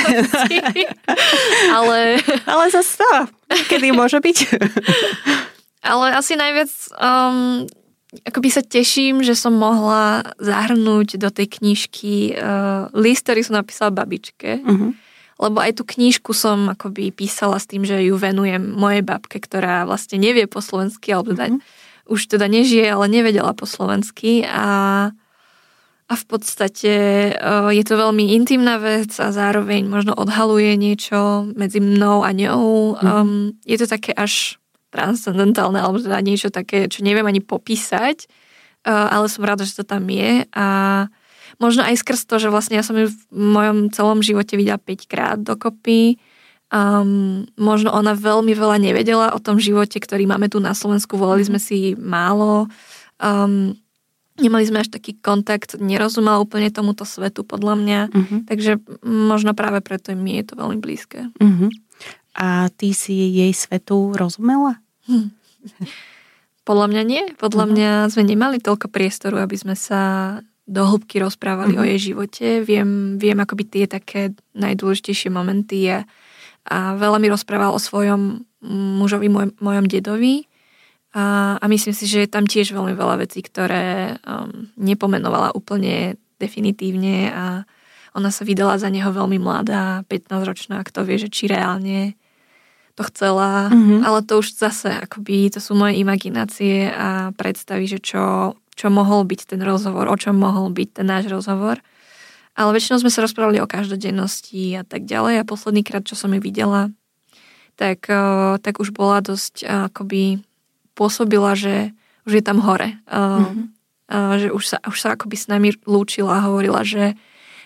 Ale zase to, kedy môže byť? Ale asi najviac akoby sa teším, že som mohla zahrnúť do tej knižky list, ktorý som napísala babičke. Lebo aj tú knižku som akoby písala s tým, že ju venujem mojej babke, ktorá vlastne nevie po slovensky, alebo už teda nežije, ale nevedela po slovensky a v podstate je to veľmi intimná vec a zároveň možno odhaluje niečo medzi mnou a ňou. Je to také až transcendentálne, alebo teda niečo také, čo neviem ani popísať, ale som rada, že to tam je a možno aj skrz to, že vlastne ja som ju v mojom celom živote videla 5-krát dokopy. Možno ona veľmi veľa nevedela o tom živote, ktorý máme tu na Slovensku. Volali sme si málo. Nemali sme až taký kontakt, nerozumela úplne tomuto svetu, podľa mňa. Takže možno práve preto mi je to veľmi blízke. A ty si jej svetu rozumela? Podľa mňa nie. Podľa mňa sme nemali toľko priestoru, aby sme sa do hĺbky rozprávali o jej živote. Viem akoby tie také najdôležitejšie momenty a veľa mi rozprával o svojom mužovi, mojom dedovi a myslím si, že je tam tiež veľmi veľa vecí, ktoré nepomenovala úplne definitívne a ona sa vydala za neho veľmi mladá, 15-ročná, kto vie, že či reálne to chcela, ale to už zase akoby, to sú moje imaginácie a predstavy, že čo mohol byť ten rozhovor, o čom mohol byť ten náš rozhovor. Ale väčšinou sme sa rozprávali o každodennosti a tak ďalej a posledný krát, čo som ju videla, tak už bola dosť akoby pôsobila, že už je tam hore. Že už sa akoby s nami lúčila a hovorila, že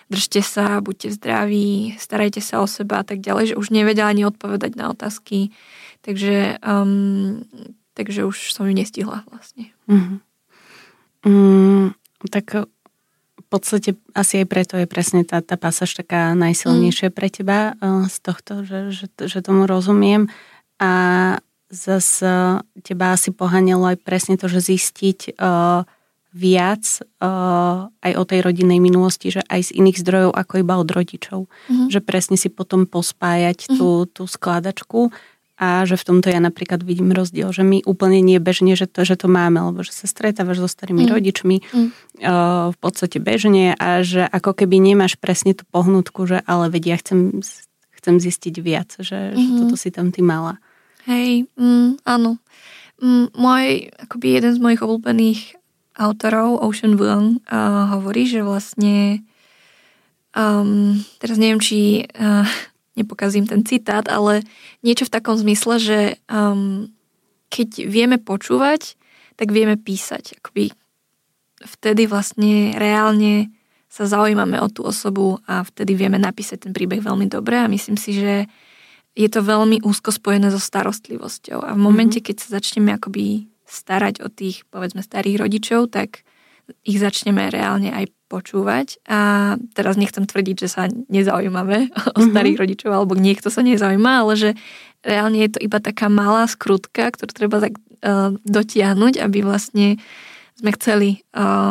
držte sa, buďte zdraví, starajte sa o seba a tak ďalej, že už nevedela ani odpovedať na otázky. Takže už som ju nestihla vlastne. Tak v podstate asi aj preto je presne tá pasáž taká najsilnejšia pre teba z tohto, že tomu rozumiem. A zase teba asi poháňalo aj presne to, že zistiť viac aj o tej rodinnej minulosti, že aj z iných zdrojov ako iba od rodičov. Že presne si potom pospájať tú skladačku a že v tomto ja napríklad vidím rozdiel, že my úplne nie bežne, že to máme, alebo že sa stretávaš so starými rodičmi v podstate bežne a že ako keby nemáš presne tú pohnutku, že ale veď ja chcem zistiť viac, že toto si tam ty mala. Hej, áno. Akoby jeden z mojich obľúbených autorov, Ocean Vuong, hovorí, že vlastne teraz neviem, či nepokazím ten citát, ale niečo v takom zmysle, že keď vieme počúvať, tak vieme písať. Akoby vtedy vlastne reálne sa zaujímame o tú osobu a vtedy vieme napísať ten príbeh veľmi dobre a myslím si, že je to veľmi úzko spojené so starostlivosťou a v momente, keď sa začneme akoby starať o tých, povedzme, starých rodičov, tak ich začneme reálne aj počúvať a teraz nechcem tvrdiť, že sa nezaujímame o starých rodičov alebo niekto sa nezaujíma, ale že reálne je to iba taká malá skrutka, ktorú treba tak dotiahnuť, aby vlastne sme chceli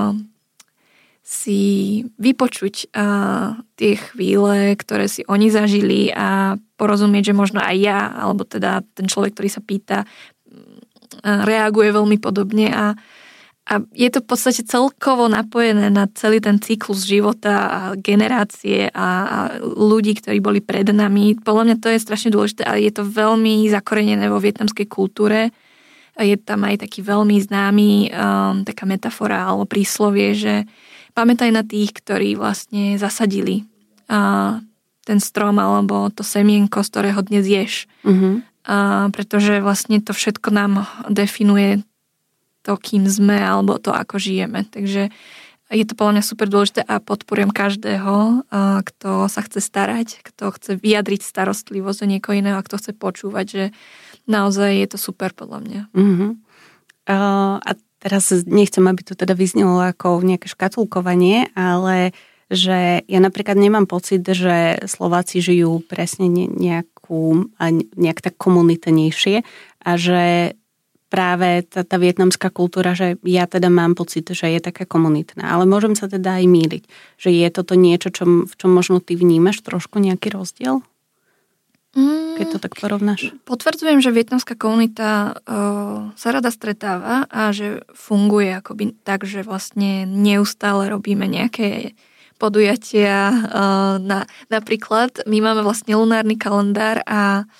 si vypočuť tie chvíle, ktoré si oni zažili a porozumieť, že možno aj ja, alebo teda ten človek, ktorý sa pýta, reaguje veľmi podobne a je to v podstate celkovo napojené na celý ten cyklus života a generácie a ľudí, ktorí boli pred nami. Podľa mňa to je strašne dôležité a je to veľmi zakorenené vo vietnamskej kultúre. Je tam aj taký veľmi známy taká metafora alebo príslovie, že pamätaj na tých, ktorí vlastne zasadili ten strom alebo to semienko, z ktorého dnes ješ. Pretože vlastne to všetko nám definuje to, kým sme, alebo to, ako žijeme. Takže je to podľa mňa super dôležité a podporujem každého, kto sa chce starať, kto chce vyjadriť starostlivosť o niekoho iného a kto chce počúvať, že naozaj je to super podľa mňa. A teraz nechcem, aby to teda vyznelo ako nejaké škatulkovanie, ale že ja napríklad nemám pocit, že Slováci žijú presne nejak tak komunitnejšie a že práve tá vietnamská kultúra, že ja teda mám pocit, že je taká komunitná. Ale môžem sa teda aj mýliť. Že je toto niečo, v čom možno ty vnímaš trošku nejaký rozdiel? Keď to tak porovnáš. Potvrdzujem, že vietnamská komunita sa rada stretáva a že funguje akoby tak, že vlastne neustále robíme nejaké podujatia. Napríklad my máme vlastne lunárny kalendár a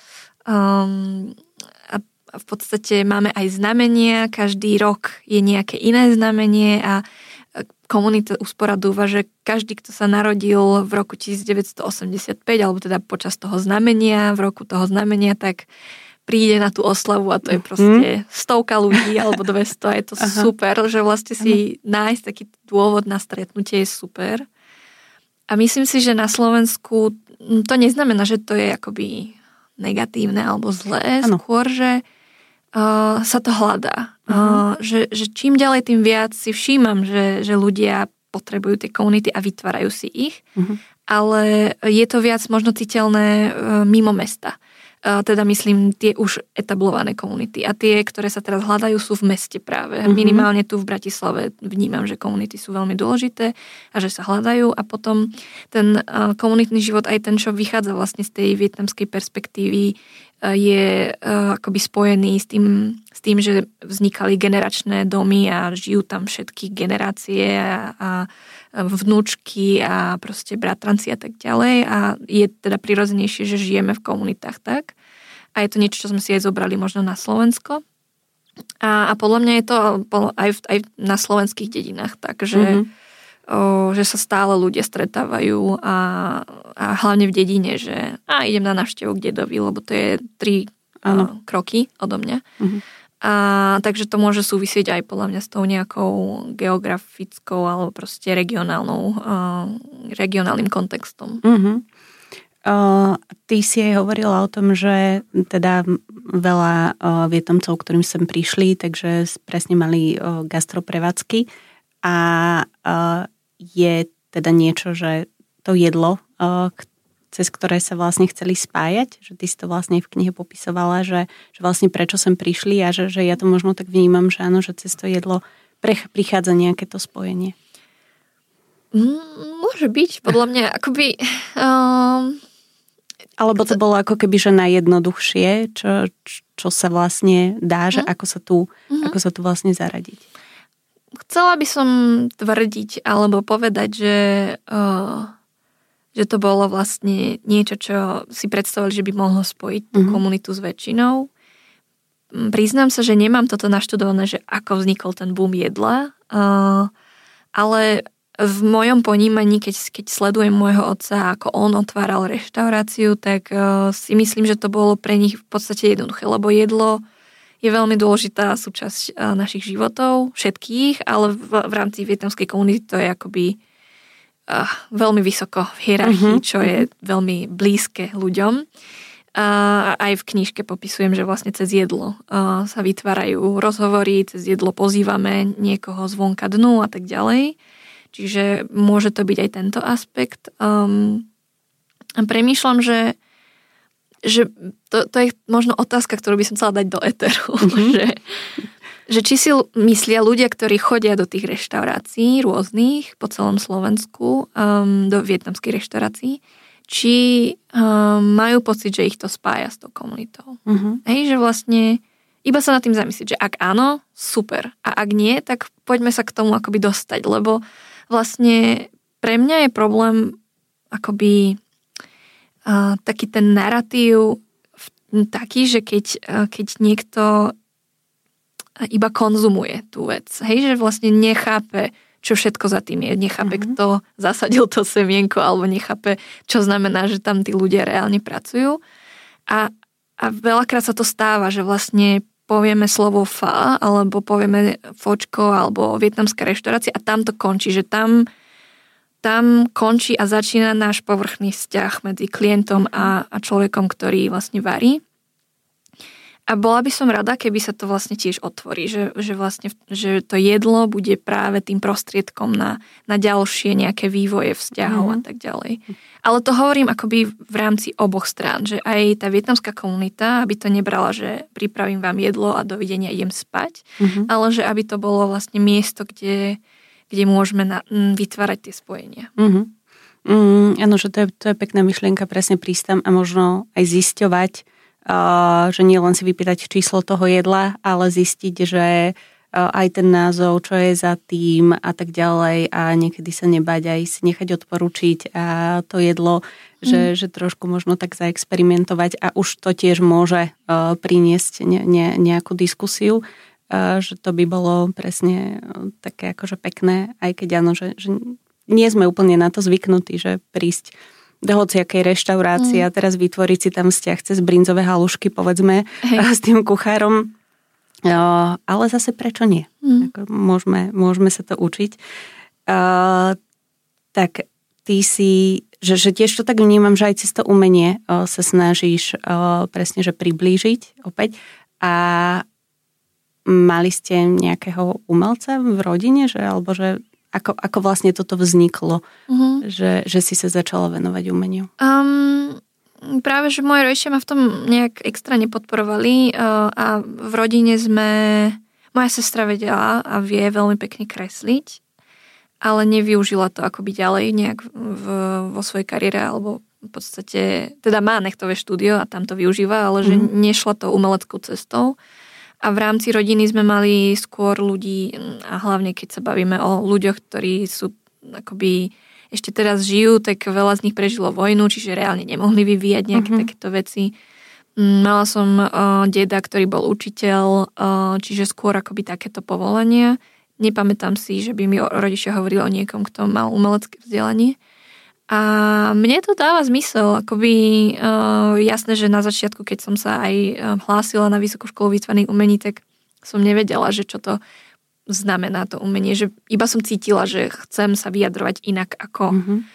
v podstate máme aj znamenia, každý rok je nejaké iné znamenie a komunita usporadúva, že každý, kto sa narodil v roku 1985, alebo teda počas toho znamenia, v roku toho znamenia, tak príde na tú oslavu a to je proste 100 ľudí alebo 200 a je to super, že vlastne si nájsť taký dôvod na stretnutie je super. A myslím si, že na Slovensku to neznamená, že to je akoby negatívne alebo zlé, skôr, že sa to hľadá. Že čím ďalej, tým viac si všímam, že ľudia potrebujú tie komunity a vytvárajú si ich, ale je to viac možno citeľné mimo mesta. Teda myslím tie už etablované komunity. A tie, ktoré sa teraz hľadajú, sú v meste práve. Minimálne tu v Bratislave vnímam, že komunity sú veľmi dôležité a že sa hľadajú. A potom ten komunitný život, aj ten, čo vychádza vlastne z tej vietnamskej perspektívy, je akoby spojený s tým, že vznikali generačné domy a žijú tam všetky generácie a vnúčky a proste bratranci a tak ďalej a je teda prirodzenejšie, že žijeme v komunitách tak a je to niečo, čo sme si aj zobrali možno na Slovensko a podľa mňa je to aj na slovenských dedinách tak, že sa stále ľudia stretávajú a hlavne v dedine, že idem na návštevu k dedovi, lebo to je 3 kroky odo mňa. Takže to môže súvisieť aj podľa mňa s tou nejakou geografickou alebo proste regionálnym kontextom. Ty si aj hovorila o tom, že teda veľa Vietnamcov, ktorým sem prišli, takže presne mali gastroprevádzky a je teda niečo, že to jedlo, cez ktoré sa vlastne chceli spájať, že ty si to vlastne v knihe popisovala, že vlastne prečo sem prišli a že ja to možno tak vnímam, že áno, že cez to jedlo prichádza nejaké to spojenie. Môže byť, podľa mňa akoby... Alebo to bolo ako keby, že najjednoduchšie, čo sa vlastne dá, že ako sa tu vlastne zaradiť. Chcela by som tvrdiť alebo povedať, že to bolo vlastne niečo, čo si predstavili, že by mohlo spojiť tú komunitu s väčšinou. Priznám sa, že nemám toto naštudované, že ako vznikol ten boom jedla, ale v mojom ponímaní, keď sledujem môjho otca, ako on otváral reštauráciu, tak si myslím, že to bolo pre nich v podstate jednoduché, lebo jedlo je veľmi dôležitá súčasť našich životov, všetkých, ale v rámci vietnamskej komunity to je akoby veľmi vysoko v hierarchii, čo je veľmi blízke ľuďom. Aj v knižke popisujem, že vlastne cez jedlo sa vytvárajú rozhovory, cez jedlo pozývame niekoho zvonka dnu a tak ďalej. Čiže môže to byť aj tento aspekt. Premýšľam, že to je možno otázka, ktorú by som chcela dať do éteru. Že či si myslia ľudia, ktorí chodia do tých reštaurácií rôznych po celom Slovensku, do vietnamských reštaurácií, či majú pocit, že ich to spája s tou komunitou. Hej, že vlastne iba sa nad tým zamyslieť, že ak áno, super. A ak nie, tak poďme sa k tomu akoby dostať, lebo vlastne pre mňa je problém akoby taký ten narratív taký, že keď niekto iba konzumuje tú vec, hej, že vlastne nechápe, čo všetko za tým je, nechápe, kto zasadil to semienko, alebo nechápe, čo znamená, že tam tí ľudia reálne pracujú. A veľakrát sa to stáva, že vlastne povieme slovo fa, alebo povieme fočko, alebo vietnamská reštaurácia a tam to končí, že tam končí a začína náš povrchný vzťah medzi klientom a človekom, ktorý vlastne varí. A bola by som rada, keby sa to vlastne tiež otvorí, že to jedlo bude práve tým prostriedkom na ďalšie nejaké vývoje vzťahov a tak ďalej. Ale to hovorím akoby v rámci oboch strán, že aj tá vietnamská komunita, aby to nebrala, že pripravím vám jedlo a dovidenia idem spať, ale že aby to bolo vlastne miesto, kde môžeme vytvárať tie spojenia. Áno, že to je pekná myšlienka, presne prísť tam a možno aj zisťovať, že nie len si vypýtať číslo toho jedla, ale zistiť, že aj ten názov, čo je za tým a tak ďalej a niekedy sa nebať aj si nechať odporučiť a to jedlo, že trošku možno tak zaexperimentovať a už to tiež môže priniesť nejakú diskusiu, že to by bolo presne také akože pekné, aj keď áno, že nie sme úplne na to zvyknutí, že prísť do hociakej reštaurácie a teraz vytvoriť si tam vzťah cez brinzové halušky, povedzme, s tým kuchárom. Ale zase prečo nie? Ako môžeme sa to učiť. Tak ty si, že tiež to tak vnímam, že aj cez to umenie sa snažíš presne, že priblížiť opäť. A mali ste nejakého umelca v rodine, alebo že ako vlastne toto vzniklo, že si sa začala venovať umeniu? Práve, že moje rodičia ma v tom nejak extra nepodporovali a v rodine moja sestra vedela a vie veľmi pekne kresliť, ale nevyužila to akoby ďalej nejak vo svojej kariére, alebo v podstate, teda má nechtové štúdio a tam to využíva, ale že nešla to umeleckou cestou. A v rámci rodiny sme mali skôr ľudí, a hlavne keď sa bavíme o ľuďoch, ktorí sú akoby ešte teraz žijú, tak veľa z nich prežilo vojnu, čiže reálne nemohli vyvíjať nejaké takéto veci. Mala som deda, ktorý bol učiteľ, čiže skôr akoby takéto povolania. Nepamätám si, že by mi rodičia hovorili o niekom, kto mal umelecké vzdelanie. A mne to dáva zmysel, akoby jasné, že na začiatku, keď som sa aj hlásila na Vysokú školu výtvarných umení, tak som nevedela, že čo to znamená to umenie, že iba som cítila, že chcem sa vyjadrovať inak ako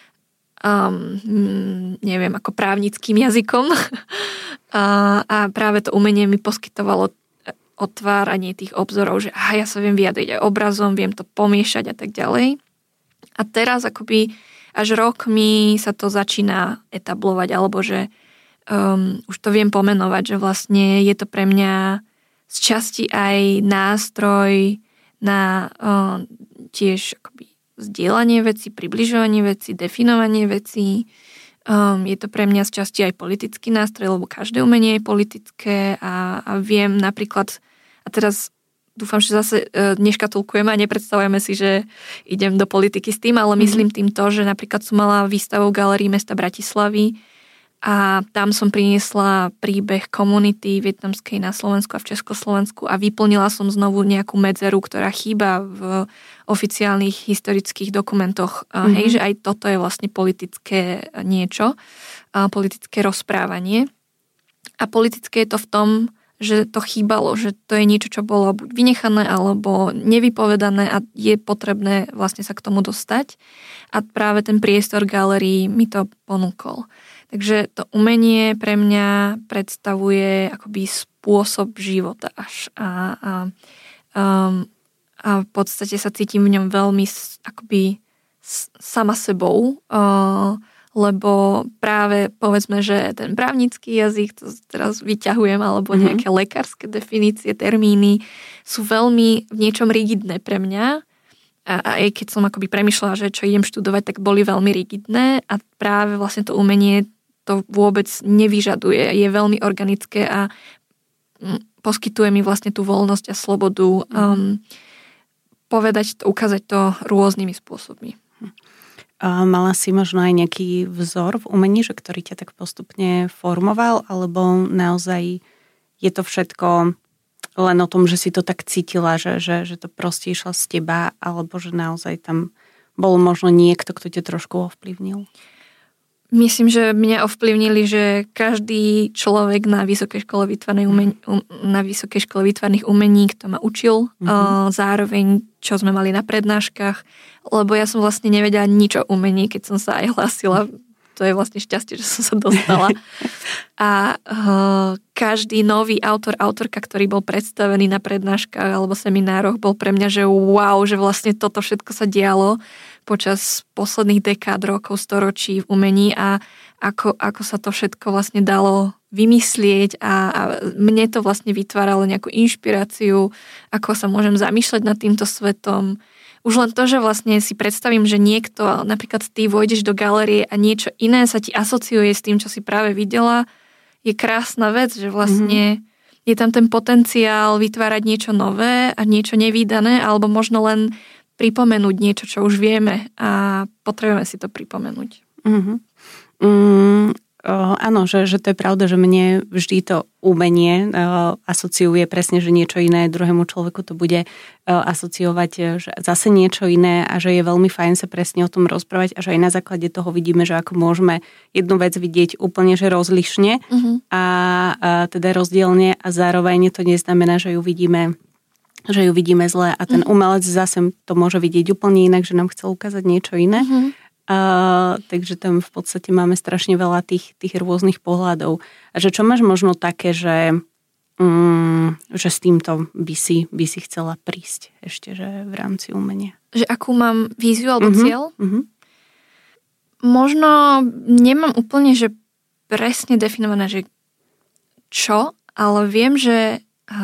neviem, ako právnickým jazykom. A práve to umenie mi poskytovalo otváranie tých obzorov, že ja sa viem vyjadriť aj obrazom, viem to pomiešať a tak ďalej. A teraz akoby až rokmi sa to začína etablovať, alebo že už to viem pomenovať, že vlastne je to pre mňa z časti aj nástroj na tiež akoby zdieľanie vecí, približovanie vecí, definovanie vecí. Je to pre mňa z časti aj politický nástroj, lebo každé umenie je politické a viem napríklad, a teraz dúfam, že zase neškatulkujeme a nepredstavujeme si, že idem do politiky s tým, ale myslím tým to, že napríklad som mala výstavu v Galérii mesta Bratislavy a tam som priniesla príbeh komunity vietnamskej na Slovensku a v Československu a vyplnila som znovu nejakú medzeru, ktorá chýba v oficiálnych historických dokumentoch. Hej, že aj toto je vlastne politické niečo, politické rozprávanie. A politické je to v tom, že to chýbalo, že to je niečo, čo bolo buď vynechané alebo nevypovedané a je potrebné vlastne sa k tomu dostať. A práve ten priestor galérii mi to ponúkol. Takže to umenie pre mňa predstavuje akoby spôsob života až. A v podstate sa cítim v ňom veľmi akoby sama sebou, lebo práve povedzme, že ten právnický jazyk, to teraz vyťahujem, alebo nejaké lekárske definície, termíny sú veľmi v niečom rigidné pre mňa. A aj keď som akoby premýšľala, že čo idem študovať, tak boli veľmi rigidné a práve vlastne to umenie to vôbec nevyžaduje. Je veľmi organické a poskytuje mi vlastne tú voľnosť a slobodu povedať to, ukázať to rôznymi spôsobmi. Mala si možno aj nejaký vzor v umení, že ktorý ťa tak postupne formoval, alebo naozaj je to všetko len o tom, že si to tak cítila, že to proste išlo z teba, alebo že naozaj tam bol možno niekto, kto ťa trošku ovplyvnil? Myslím, že mňa ovplyvnili, že každý človek na Vysokej škole výtvarných umení, kto ma učil, zároveň, čo sme mali na prednáškach, lebo ja som vlastne nevedela nič o umení, keď som sa aj hlásila. To je vlastne šťastie, že som sa dostala. A každý nový autorka, ktorý bol predstavený na prednáškach alebo seminároch, bol pre mňa, že wow, že vlastne toto všetko sa dialo počas posledných dekád, rokov, storočí v umení a ako sa to všetko vlastne dalo vymyslieť a mne to vlastne vytváralo nejakú inšpiráciu, ako sa môžem zamýšľať nad týmto svetom. Už len to, že vlastne si predstavím, že niekto, napríklad ty vojdeš do galérie a niečo iné sa ti asociuje s tým, čo si práve videla, je krásna vec, že vlastne je tam ten potenciál vytvárať niečo nové a niečo nevídané, alebo možno len pripomenúť niečo, čo už vieme a potrebujeme si to pripomenúť. Áno, že to je pravda, že mne vždy to umenie asociuje presne, že niečo iné druhému človeku to bude asociovať že zase niečo iné a že je veľmi fajn sa presne o tom rozprávať a že aj na základe toho vidíme, že ako môžeme jednu vec vidieť úplne že rozlišne a teda rozdielne a zároveň to neznamená, že ju vidíme zle a ten umelec zase to môže vidieť úplne inak, že nám chcel ukázať niečo iné. Takže tam v podstate máme strašne veľa tých rôznych pohľadov. A že čo máš možno také, že s týmto by si chcela prísť ešte, že v rámci umenia? Že akú mám víziu alebo cieľ? Možno nemám úplne, že presne definované, že čo, ale viem, že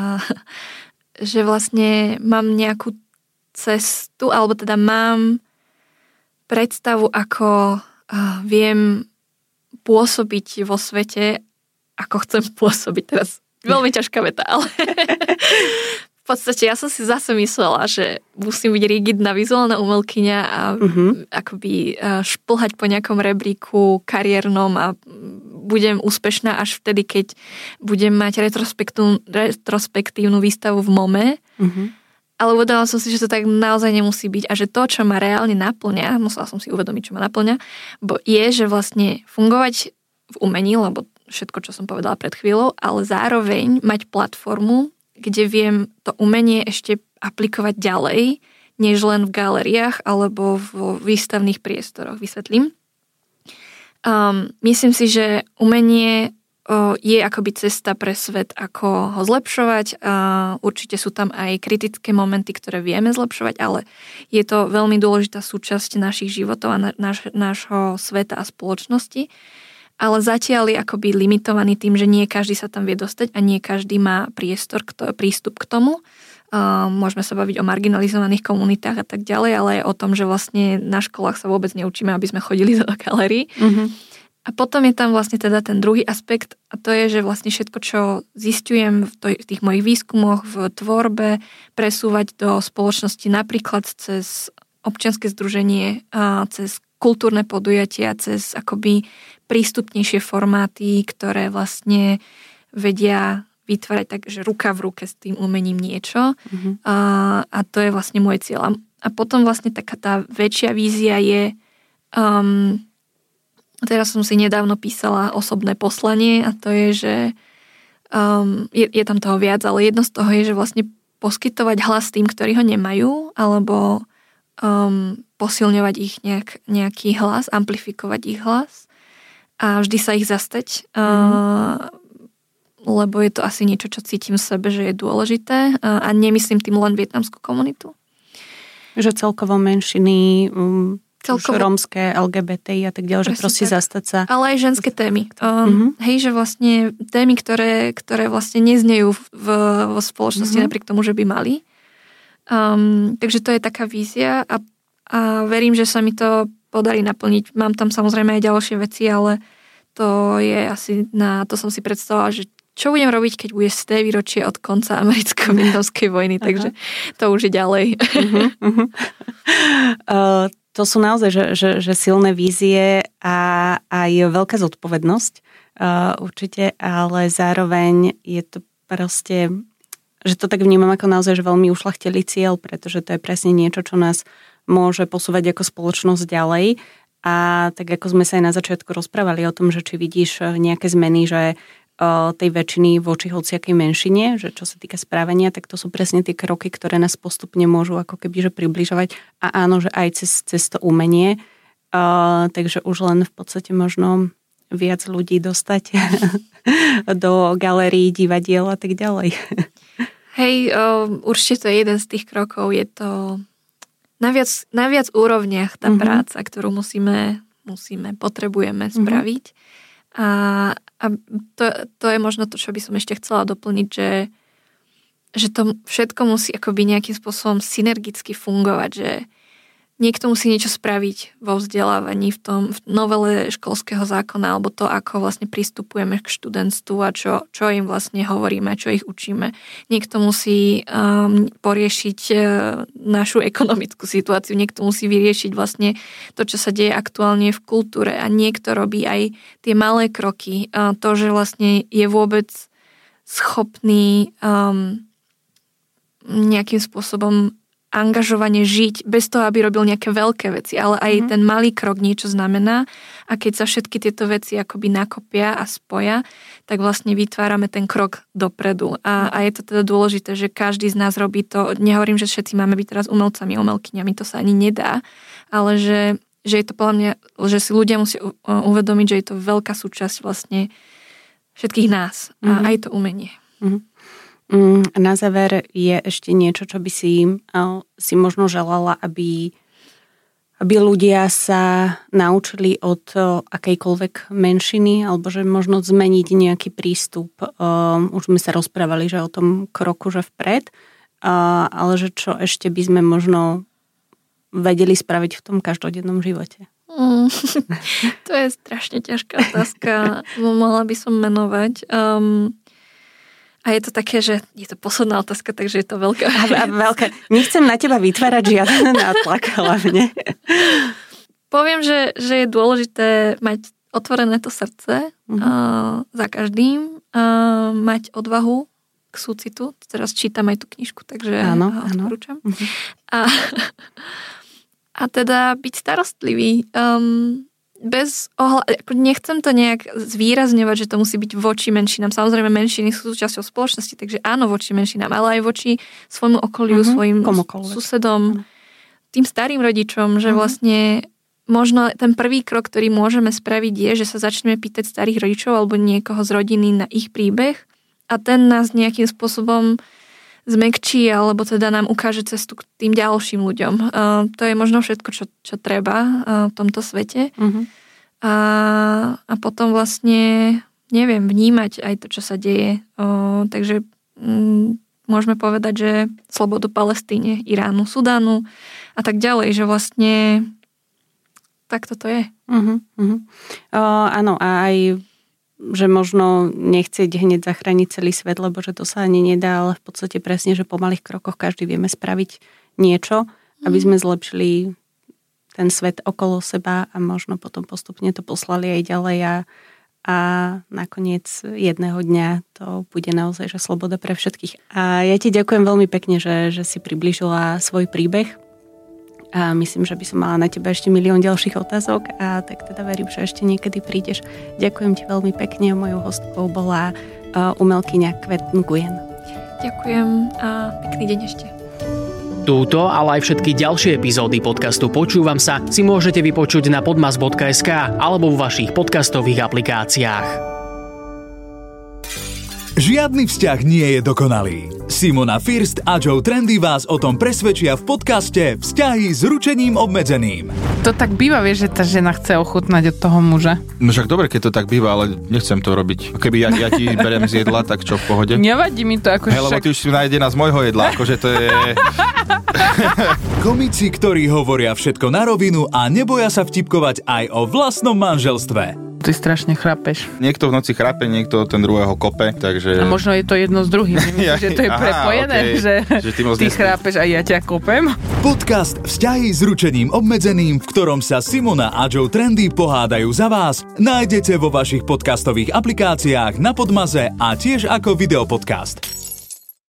vlastne mám nejakú cestu, alebo teda mám predstavu, ako viem pôsobiť vo svete, ako chcem pôsobiť. Teraz veľmi ťažká veta, ale v podstate ja som si zase myslela, že musím byť rigidná vizuálna umelkyňa a akoby šplhať po nejakom rebríku kariérnom a budem úspešná až vtedy, keď budem mať retrospektívnu výstavu v MoME. Ale uvedomila som si, že to tak naozaj nemusí byť a že to, čo ma reálne naplňa, musela som si uvedomiť, čo ma naplňa, je, že vlastne fungovať v umení, lebo všetko, čo som povedala pred chvíľou, ale zároveň mať platformu, kde viem to umenie ešte aplikovať ďalej, než len v galériách alebo v výstavných priestoroch. Vysvetlím. Myslím si, že umenie je akoby cesta pre svet, ako ho zlepšovať. Určite sú tam aj kritické momenty, ktoré vieme zlepšovať, ale je to veľmi dôležitá súčasť našich životov a nášho sveta a spoločnosti. Ale zatiaľ je akoby limitovaný tým, že nie každý sa tam vie dostať a nie každý má prístup k tomu. Môžeme sa baviť o marginalizovaných komunitách a tak ďalej, ale aj o tom, že vlastne na školách sa vôbec neučíme, aby sme chodili do galérií. Mm-hmm. A potom je tam vlastne teda ten druhý aspekt a to je, že vlastne všetko, čo zistujem v tých mojich výskumoch, v tvorbe, presúvať do spoločnosti napríklad cez občianske združenie, cez kultúrne podujatia, cez akoby prístupnejšie formáty, ktoré vlastne vedia vytvárať tak, že ruka v ruke s tým umením niečo. Mm-hmm. A to je vlastne môj cieľ. A potom vlastne taká tá väčšia vízia je teraz som si nedávno písala osobné poslanie a to je, že je tam toho viac, ale jedno z toho je, že vlastne poskytovať hlas tým, ktorí ho nemajú, alebo posilňovať ich nejaký hlas, amplifikovať ich hlas a vždy sa ich zastať, lebo je to asi niečo, čo cítim v sebe, že je dôležité a nemyslím tým len vietnamskú komunitu. Že celkovo menšiny, rómske, LGBTI a tak ďalej, že proste tak. Zastať sa. Ale aj ženské témy. Hej, že vlastne témy, ktoré vlastne neznejú vo spoločnosti napriek tomu, že by mali. Takže to je taká vízia a verím, že sa mi to podarí naplniť. Mám tam samozrejme aj ďalšie veci, ale to je asi to som si predstavovala, že čo budem robiť, keď bude 100. výročie od konca americko-vietnamskej vojny, takže to už je ďalej. To sú naozaj že silné vízie a aj veľká zodpovednosť určite, ale zároveň je to proste, že to tak vnímam ako naozaj, že veľmi ušľachtilý cieľ, pretože to je presne niečo, čo nás môže posúvať ako spoločnosť ďalej. A tak ako sme sa aj na začiatku rozprávali o tom, že či vidíš nejaké zmeny, že tej väčšiny voči hociakej menšine, že čo sa týka správania, tak to sú presne tie kroky, ktoré nás postupne môžu ako keby že približovať a áno, že aj cez to umenie, takže už len v podstate možno viac ľudí dostať do galérií, divadiel a tak ďalej. Hej, určite to je jeden z tých krokov, je to na viac úrovniach tá práca, ktorú potrebujeme spraviť. A to je možno to, čo by som ešte chcela doplniť, že to všetko musí akoby nejakým spôsobom synergicky fungovať, že niekto musí niečo spraviť vo vzdelávaní v novele školského zákona alebo to, ako vlastne pristupujeme k študentstvu a čo im vlastne hovoríme, čo ich učíme. Niekto musí poriešiť našu ekonomickú situáciu, niekto musí vyriešiť vlastne to, čo sa deje aktuálne v kultúre a niekto robí aj tie malé kroky. To, že vlastne je vôbec schopný nejakým spôsobom angažovane žiť bez toho, aby robil nejaké veľké veci, ale aj ten malý krok niečo znamená a keď sa všetky tieto veci akoby nakopia a spoja, tak vlastne vytvárame ten krok dopredu. A je to teda dôležité, že každý z nás robí to, nehovorím, že všetci máme byť teraz umelcami, umelkyňami, to sa ani nedá, ale že je to podľa mňa, že si ľudia musia uvedomiť, že je to veľká súčasť vlastne všetkých nás a aj to umenie. Na záver je ešte niečo, čo by si možno želala, aby ľudia sa naučili od akejkoľvek menšiny, alebo že možno zmeniť nejaký prístup. Už sme sa rozprávali, že o tom kroku, že vpred, ale že čo ešte by sme možno vedeli spraviť v tom každodennom živote. To je strašne ťažká otázka. Mohla by som menovať. A je to také, že je to posledná otázka, takže je to veľká. Veľká. Nechcem na teba vytvárať žiaden nátlak, hlavne. Poviem, že je dôležité mať otvorené to srdce za každým, mať odvahu k súcitu. Teraz čítam aj tú knižku, takže ho odporúčam. A teda byť starostlivý. nechcem to nejak zvýrazňovať, že to musí byť voči menšinám. Samozrejme, menšiny sú súčasťou spoločnosti, takže áno, voči menšinám, ale aj voči svojmu okoliu, svojim susedom, tým starým rodičom, že vlastne možno ten prvý krok, ktorý môžeme spraviť, je, že sa začneme pýtať starých rodičov alebo niekoho z rodiny na ich príbeh a ten nás nejakým spôsobom zmekčí alebo teda nám ukáže cestu k tým ďalším ľuďom. To je možno všetko, čo treba v tomto svete. A potom vlastne, neviem, vnímať aj to, čo sa deje. Takže môžeme povedať, že slobodu Palestíne, Iránu, Sudánu a tak ďalej, že vlastne takto to je. Áno, a aj že možno nechcieť hneď zachrániť celý svet, lebo že to sa ani nedá, ale v podstate presne, že po malých krokoch každý vieme spraviť niečo, aby sme zlepšili ten svet okolo seba a možno potom postupne to poslali aj ďalej a nakoniec jedného dňa to bude naozaj, že sloboda pre všetkých. A ja ti ďakujem veľmi pekne, že si priblížila svoj príbeh. A myslím, že by som mala na teba ešte milión ďalších otázok a tak teda verím, že ešte niekedy prídeš. Ďakujem ti veľmi pekne. Mojou hostkou bola umelkyňa Kvet Nguyen. Ďakujem a pekný deň ešte. Túto, ale aj všetky ďalšie epizódy podcastu Počúvam sa si môžete vypočuť na podmas.sk alebo vo vašich podcastových aplikáciách. Žiadny vzťah nie je dokonalý. Simona First a Joe Trendy vás o tom presvedčia v podcaste Vzťahy s ručením obmedzeným. To tak býva, vieš, že tá žena chce ochutnať od toho muža. No však dobre, keď to tak býva, ale nechcem to robiť. Keby ja ti beriem z jedla, tak čo, v pohode? Nevadí mi to, akože lebo ty už si najedená z môjho jedla, akože to je... Komici, ktorí hovoria všetko na rovinu a neboja sa vtipkovať aj o vlastnom manželstve. Ty strašne chrapeš. Niekto v noci chrape, niekto ten druhého kope, takže... A možno je to jedno z druhým. Že to je prepojené, okay. že ty chrápeš a ja ťa kopem. Podcast Vzťahy s ručením obmedzeným, v ktorom sa Simona a Joe Trendy pohádajú za vás, nájdete vo vašich podcastových aplikáciách na Podmaze a tiež ako videopodcast.